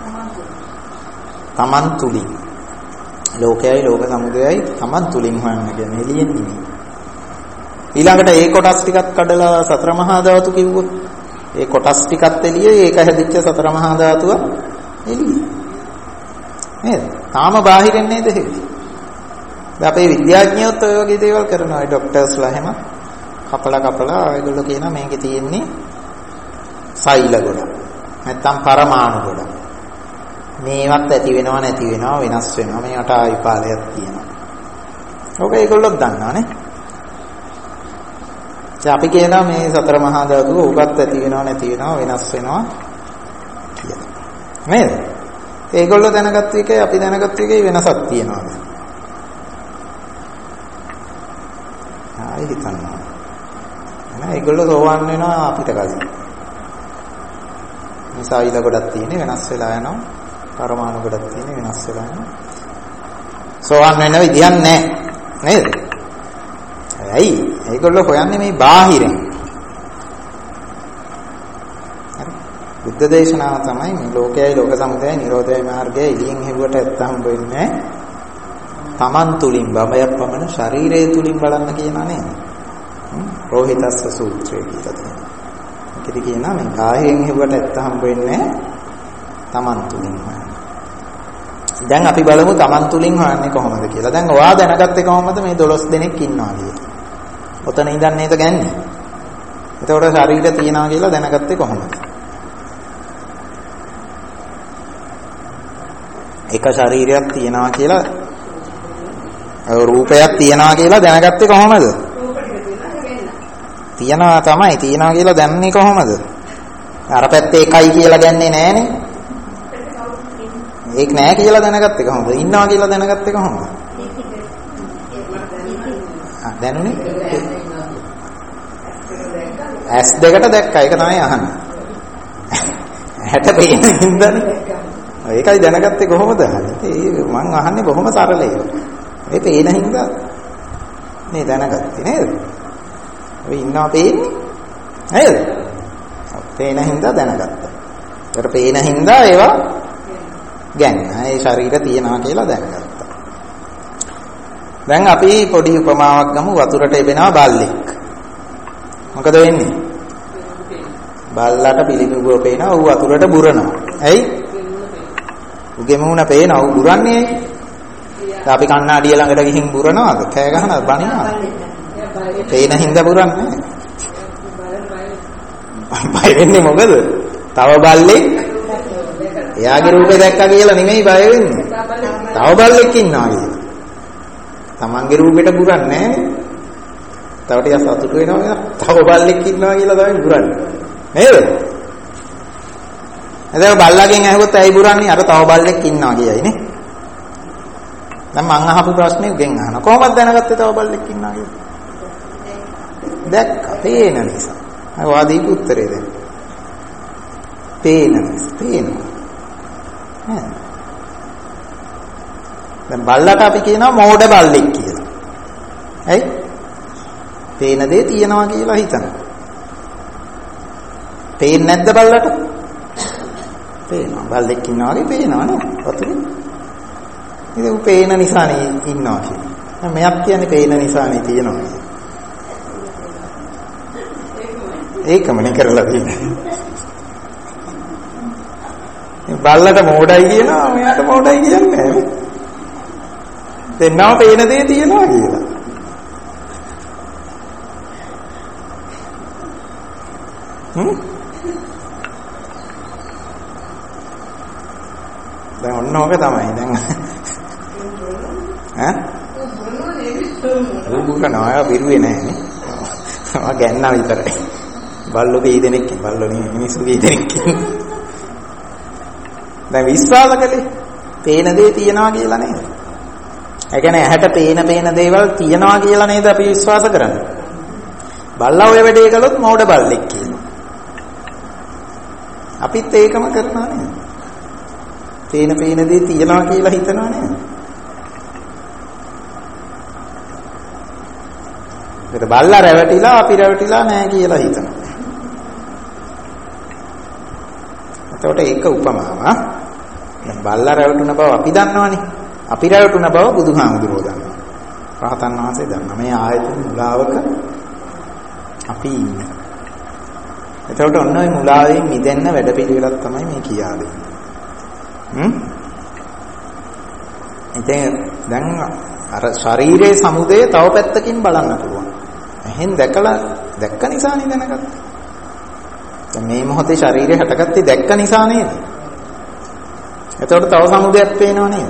Taman තුලින්. ලෝකයයි ලෝක සමුදයයි Taman තුලින් හොයන්න කියන්නේ එළියෙන් නෙමෙයි. ඊළඟට ඒ කොටස් ටිකක් කඩලා සතර මහා ධාතු කිව්වොත් ඒ කොටස් ටිකත් එළියේ ඒක හැදිච්ච සතර මහා ධාතුව එළියේ. නේද? තාම බාහිරින් නේද හෙව්වේ? දැන් අපේ විද්‍යාඥයෝත් ඔය වගේ දේවල් කරනවා. ડોක්ටර්ස්ලා එහෙම කපලා ඒගොල්ලෝ කියනවා මේකේ තියෙන්නේ සෛල ගොඩක්. නැත්තම් පරමාණු ගොඩක්. මේවත් ඇති වෙනව නැති වෙනව වෙනස් වෙනවා. මේකට ආයුපාලයක් තියෙනවා. ඕක ඒගොල්ලෝ දන්නවනේ. අපි කියනවා මේ සතර මහා ධාතුව උගත් ඇති වෙනව නැති වෙනව වෙනස් වෙනවා කියලා. නේද? ඒගොල්ලෝ දැනගත්ත එකයි අපි දැනගත්ත එකයි වෙනසක් තියෙනවා. ආයි හිතන්නවා. එහෙනම් ඒගොල්ලෝ සෝවන් වෙනවා අපිට කලින්. සෛල ගොඩක් තියෙන්නේ වෙනස් වෙලා යනවා. පරමාණු ගොඩක් තියෙන්නේ වෙනස් වෙලා යනවා. සෝවන් වෙන විදියක් නැහැ. නේද? ඇයි? ඒගොල්ලෝ හොයන්නේ මේ බාහිරෙන්. හරි. බුද්ධ දේශනාව තමයි මේ ලෝකයයි ලෝක සමුදයයි නිරෝධයයි මාර්ගයයි එළියෙන් හෙව්වට ඇත්ත හම්බ වෙන්නේ Taman තුලින් බඹයක් පමණ ශරීරය තුලින් බලන්න කියනා නේද? රෝහිතස්ස සූත්‍රය කියලා තියෙනවා. ඒකෙදි කියනවා මේ බාහිරින් හෙව්වට ඇත්ත හම්බ වෙන්නේ Taman තුලින් හොයන්න. දැන් අපි බලමු Taman තුලින් හොයන්නේ කොහොමද කියලා. දැන් ඔයා දැනගත්තේ කොහොමද මේ 12 දෙනෙක් ඉන්නවා කියලා? ඔතන ඉඳන් නේද ගන්නේ? එතකොට ශරීරය තියනවා කියලා දැනගත්තේ කොහොමද? එක ශරීරයක් තියනවා කියලා රූපයක් තියනවා කියලා දැනගත්තේ කොහොමද? තියනවා තමයි. තියනවා කියලා දැනන්නේ කොහොමද? අර පැත්තේ එකයි කියලා ගන්නේ නෑනේ. ඒක නෑ කියලා දැනගත්තේ කොහොමද? ඉන්නවා කියලා දැනගත්තේ කොහොමද? දැනුනේ? ඇස් දෙකට දැක්කා. ඒක තමයි අහන්නේ. ඇහැට පේන හින්දානේ. ඒකයි දැනගත්තේ කොහොමද? මං අහන්නේ බොහොම සරලයි. ඒ පේන හින්දා නේ දැනගත්තේ නේද? ඔය ඉන්නවා පේන්නේ නේද? පේන හින්දා දැනගත්තා. ඒතර පේන හින්දා ඒවා ගන්න. ඒ ශරීර තියනවා කියලා දැනගත්තා. දැන් අපි පොඩි උපමාවක් ගමු වතුරට එබෙනවා බල්ලෙක්. මොකද වෙන්නේ? බල්ලට පිළිඹුව පේනවා ඌ වතුරට බුරනවා. ඇයි? උගේ මූණ පේනවා ඌ බුරන්නේ ඇයි? අපි කණ්ණාඩිය ළඟට ගිහින් බුරනවාද? කෑ ගහනවාද? බනිනවාද? පේන හින්දා බුරන්නේ. බය වෙන්නේ මොකද? තව බල්ලෙක් එයාගේ රූපේ දැක්කා කියලා නෙමෙයි බය වෙන්නේ. තව බල්ලෙක් ඉන්නවා කියලා. තමන්ගේ රූපෙට බුරන්නේ නැහැ. තව ටිකක් සතුටු වෙනවා. තව බල්ලෙක් ඉන්නවා කියලා තමයි බුරන්නේ. නේද? එතකොට බල්ලාගෙන් ඇහුවොත් ඇයි බුරන්නේ? අර තව බල්ලෙක් ඉන්නවා කියයි නේ. දැන් මං අහපු ප්‍රශ්නේ උගෙන් අහනවා. කොහොමද දැනගත්තේ තව බල්ලෙක් ඉන්නවා කියලා? දැක්කා. පේන නිසා. අර වාදීක උත්තරේ දෙන්න. පේනවා. දැන් බල්ලට අපි කියනවා මෝඩ බල්ලෙක් කියලා. ඇයි? පේන දේ තියනවා කියලා හිතනවා. පේන්නේ නැද්ද බල්ලට? පේනවා. බල්ලෙක් ඉන්නවා වගේ පේනවා නේද? වතුරේ. ඉතින් උ පේන නිසානේ ඉන්නවා කියන්නේ. දැන් මෙයක් කියන්නේ පේන නිසානේ තියනවා කියන්නේ. ඒකමනේ කරලා තියෙන්නේ. බල්ලට මෝඩයි කියනවා මෙයාට මෝඩයි කියන්නේ නැහැ. දෙන්නම පේන දේ තියනවා කියලා. දැන් ඔන්න ඕක තමයි දැන් ඈ බුරුනවා බිරුවේ නැහැ නේ. ආ ගන්නවා විතරයි. බල්ලෝ කී දෙනෙක් බල්ලෝ නේ මිනිස්සු කී දෙනෙක්. දැන් විශ්වාස කළේ පේන දේ තියනවා කියලා නේද? ඒ කියන්නේ ඇහැට පේන දේවල් තියනවා කියලා නේද අපි විශ්වාස කරන්නේ. බල්ලා ඔය වැඩේ කළොත් මෝඩ බල්ලෙක් කියනවා. අපිත් ඒකම කරනවා නේද? පේන දේ තියනවා කියලා හිතනවා නේද? ඒකට බල්ලා රැවටිලා අපි රැවටිලා නැහැ කියලා හිතනවා. එතකොට ඒක උපමාවක්. දැන් බල්ලා රැවටුන බව අපි දන්නවනේ. අපි රැවටුන බව බුදුහාමුදුරුවෝ දන්නවා. රහතන් වහන්සේ දන්නවා. මේ ආයතන මුලාවක අපි ඉන්නේ. එතකොට ඔන්න ඔය මුලාවෙන් මිදෙන්න වැඩපිළිවෙලක් තමයි මේ කියා දෙන්නේ. ඉතින් දැන් අර ශරීරයේ සමුදය තව පැත්තකින් බලන්න පුළුවන්. එහෙන් දැක්ක නිසානේ දැනගත්තේ. දැන් මේ මොහොතේ ශරීරය හටගත්තේ දැක්ක නිසා නේද? එතකොට තව සමුදයක් පේනව නේද?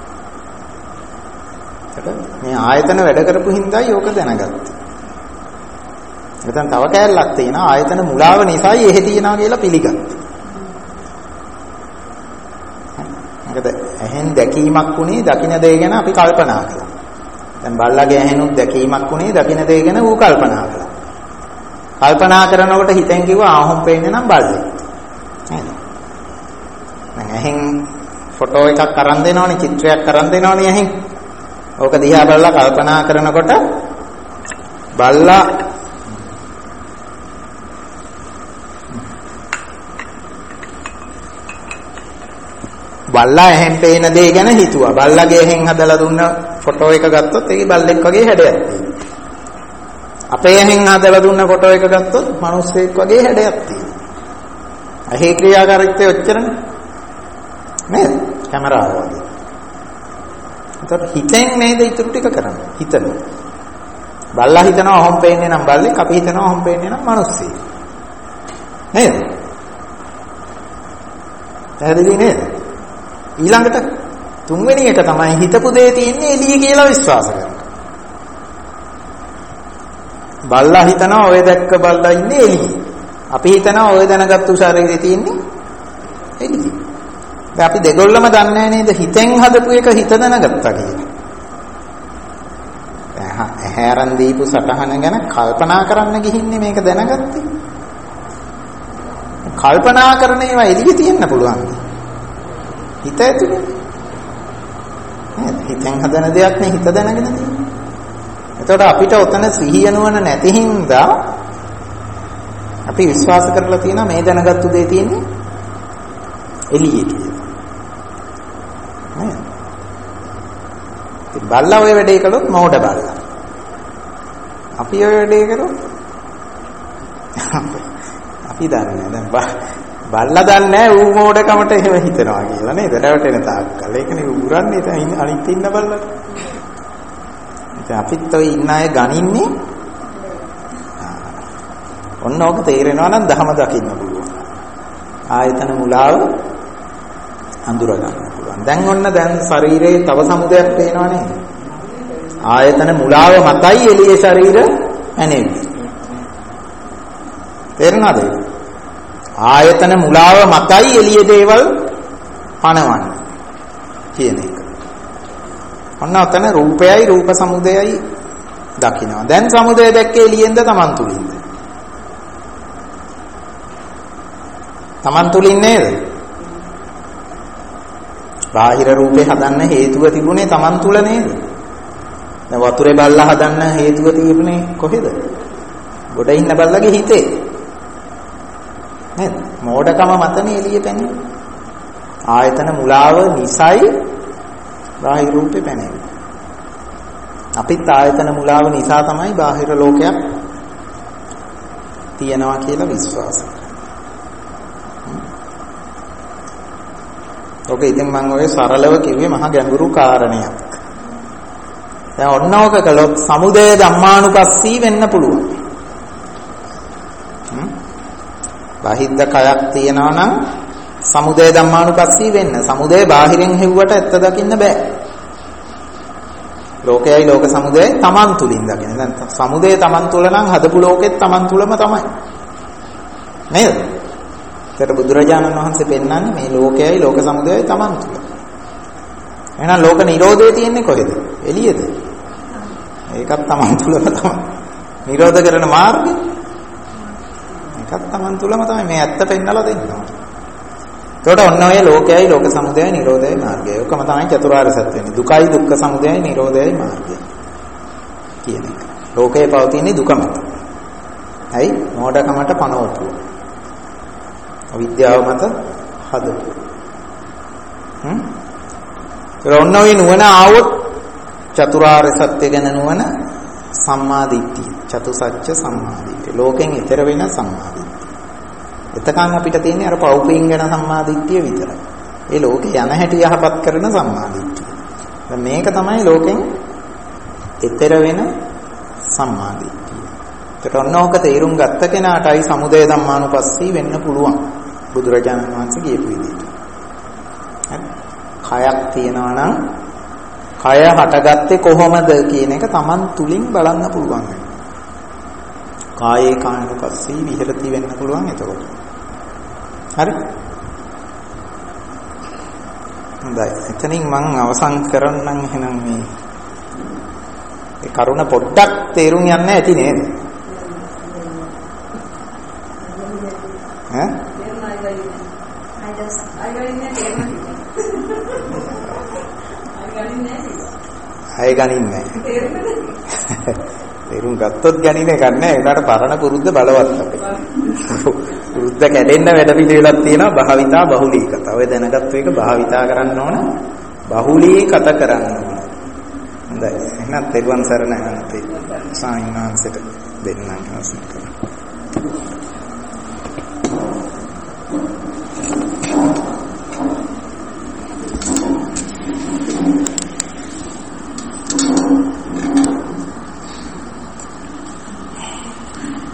මේ ආයතන වැඩ කරපු හින්දායි ඕක දැනගත්තේ. එතන තව කැලලක් තියෙනවා ආයතන මුලාව නිසායි එහෙ තියනවා කියලා පිළිගත්තා. මොකද එහෙන් දැකීමක් උනේ දකින්න දේ ගැන අපි කල්පනා කළා. දැන් බල්ලාගේ ඇහෙනුත් දැකීමක් උනේ දකින්න දේ ගැන ඌ කල්පනා කළා. කල්පනා කරනකොට හිතෙන් කිව්වා ආහොම් පේන්නේ නම් බල්ලෙක්. නේද? දැන් ඇහෙන් ෆොටෝ එකක් අරන් දෙනවනේ චිත්‍රයක් අරන් දෙනවනේ ඇහෙන්. ඕක දිහා බලලා කල්පනා කරනකොට බල්ලා ඇහෙන් පේන දේ ගැන හිතුවා. බල්ලාගේ ඇහෙන් හදලා දුන්න ෆොටෝ එක ගත්තොත් ඒකේ බල්ලෙක් වගේ හැඩයක් තියෙනවා. අපේ ඇහෙන් හදලා දුන්න ෆොටෝ එක ගත්තොත් මිනිස්සෙක් වගේ හැඩයක් තියෙනවා. ඇහි ක්‍රියාකාරීත්වය ඔච්චරනේ. නේද? කැමරාව වගේ. ඒතකොට හිතෙන් නේද ඊටු ටික කරන්නේ. හිතනවා. බල්ලා හිතනවා ඔහොම පේන්නේ නම් බල්ලෙක්, අපි හිතනවා ඔහොම පේන්නේ නම් මිනිස්සෙක්. නේද? පැහැදිලි නේද? ඊළඟට තුන්වෙනි එක තමයි හිතපු දේ තියෙන්නේ එළිය කියලා විශ්වාස කරනවා. බල්ලා හිතනවා ඔය දැක්ක බල්ලා ඉන්නේ එළියේ. අපි හිතනවා ඔය දැනගත්තු ශරීරේ තියෙන්නේ එළියේ. දැන් අපි දෙගොල්ලම දන්නේ නේද හිතෙන් හදපු එක හිත දැනගත්තා කියලා. ඇහැරන් දීපු සටහන ගැන කල්පනා කරන්න ගිහින්නේ මේක දැනගත්තේ. කල්පනා කරන ඒවා එළියේ තියෙන්න පුළුවන්. හිත ඇතුලේ නේද? හිතෙන් හදන දෙයක් නේ හිත දැනගෙන තියෙන්නේ. එතකොට අපිට ඔතන සිහිය නුවණ නැති හින්දා අපි විශ්වාස කරලා තියෙනවා මේ දැනගත්තු දේ තියෙන්නේ එළියේ කියලා. නේද? ඉතින් බල්ලා ඔය වැඩේ කළොත් මෝඩ බල්ලා. අපි ඔය වැඩේ කරොත් අපි දන්නේ දැන් බල්ලා දන්නේ ඌ මෝඩකමට එහෙම හිතනවා කියලා නේද? රැවටෙන තාක්කල්. ඒකනේ උරන්නේ දැන් අනිත් ඉන්න බල්ලට. ඉතින් අපිත් ඔය ඉන්න අය ගනින්නේ ඔන්න ඕක තේරෙනවා නම් ධම දකින්න පුළුවන්. ආයතන මුලාව අඳුර ගන්න පුළුවන්. දැන් ඔන්න දැන් ශරීරයේ තව සමුදයක් පේනවා නේද? ආයතන මුලාව මතයි එළියේ ශරීර ඇනෙන්නේ. තේරෙනවද? ආයතන මුලාව මතයි එළියේ දේවල් පනවන්නේ කියන එක. ඔන්න ඔතන රූපයයි රූප සමුදයයි දකින්නවා. දැන් සමුදය දැක්කේ එළියෙන්ද Taman තුලින්ද? Taman තුලින් නේද? බාහිර රූපේ හදන්න හේතුව තිබුණේ Taman තුල නේද? දැන් වතුරේ බල්ලා හදන්න හේතුව තිබුණේ කොහෙද? ගොඩ ඉන්න බල්ලගේ හිතේ. නේද? මෝඩකම මතනේ එළිය පැන්නේ. ආයතන මුලාව නිසයි බාහිර රූපේ පැනෙන්නේ. අපිත් ආයතන මුලාව නිසා තමයි බාහිර ලෝකයක් තියනවා කියලා විශ්වාස කරන්නේ. ඔක ඉතින් මම ඔය සරලව කිව්වේ මහා ගැඹුරු කාරණයක්. දැන් ඔන්න ඔක කළොත් සමුදය ධම්මානුපස්සී වෙන්න පුළුවන්. බාහිද්ද කයක් තියනවා නම් සමුදය ධම්මානුපස්සී වෙන්න. සමුදය බාහිරින් හෙව්වට ඇත්ත දකින්න බෑ. ලෝකයයි ලෝක සමුදයයි Taman තුලින් දකින්න. දැන් සමුදය Taman තුල නම් හදපු ලෝකෙත් Taman තුලම තමයි. නේද? ඒකට බුදුරජාණන් වහන්සේ පෙන්නන්නේ මේ ලෝකයයි ලෝක සමුදයයි Taman තුල. එහෙනම් ලෝක නිරෝධය තියෙන්නේ කොහෙද? එළියේද? ඒකත් Taman තුලම තමයි. නිරෝධ කරන මාර්ගය ඒකත් Taman තුලම තමයි. මේ ඇත්ත පෙන්නලා දෙන්නවා. ඒකට ඔන්න ඔය ලෝකයයි ලෝක සමුදයයි නිරෝධයයි මාර්ගය. ඔකම තමයි චතුරාර්ය සත්‍ය වෙන්නේ. දුකයි දුක්ඛ සමුදයයි නිරෝධයයි මාර්ගය කියන එක. ලෝකේ පවතින්නේ දුක මත. හයි මෝඩකමට පනවපු. අවිද්‍යාව මත හදපු. ඔන්න ඔය නුවණ ආවොත් චතුරාර්ය සත්‍ය ගැන නුවණ සම්මා දිට්ඨිය. චතුසත්‍ය සම්මා දිට්ඨිය. ලෝකෙන් ඈතර වෙන සම්මා දිට්ඨිය. එතකන් අපිට තියෙන්නේ අර පෞපින් ගැන සම්මා දිට්ඨිය විතරයි. ඒ ලෝකේ යන හැටි යහපත් කරන සම්මා දිට්ඨිය. දැන් මේක තමයි ලෝකෙන් ඈතර වෙන සම්මා දිට්ඨිය. ඒකට ඔන්න ඕක තේරුම් ගත්ත කෙනාටයි සමුදය ධම්මානුපස්සී වෙන්න පුළුවන්. බුදුරජාණන් වහන්සේ කියපු විදිහට. කයක් තියනවා නම් කය හටගත්තේ කොහොමද කියන එක Taman තුලින් බලන්න පුළුවන්. කායේ කායනුපස්සී විහෙරති වෙන්න පුළුවන් එතකොට. හරි? හොඳයි. එතනින් මම අවසන් කරන්නම් එහෙනම් මේ කරුණ පොඩ්ඩක් තේරුම් යන්න ඇති නේද? ඈ? අය ගනින්නේ තේරුම් ගත්තොත් ගනින්නේ නැහැ. ඒකට පරණ පුරුද්ද බලවත් අපේ. පුරුද්ද කැඩෙන්න වැඩ පිළිවෙලක් තියෙනවා. භාවිතා බහුලීකත. ඔය දැනගත්තු එක භාවිතා කරන්න ඕන. බහුලීකත කරන්න ඕන. හොඳයි. එහෙනම් තෙරුවන් සරණ අපේ සාමිනාංශයට දෙන්නම් අවසන් කරමු.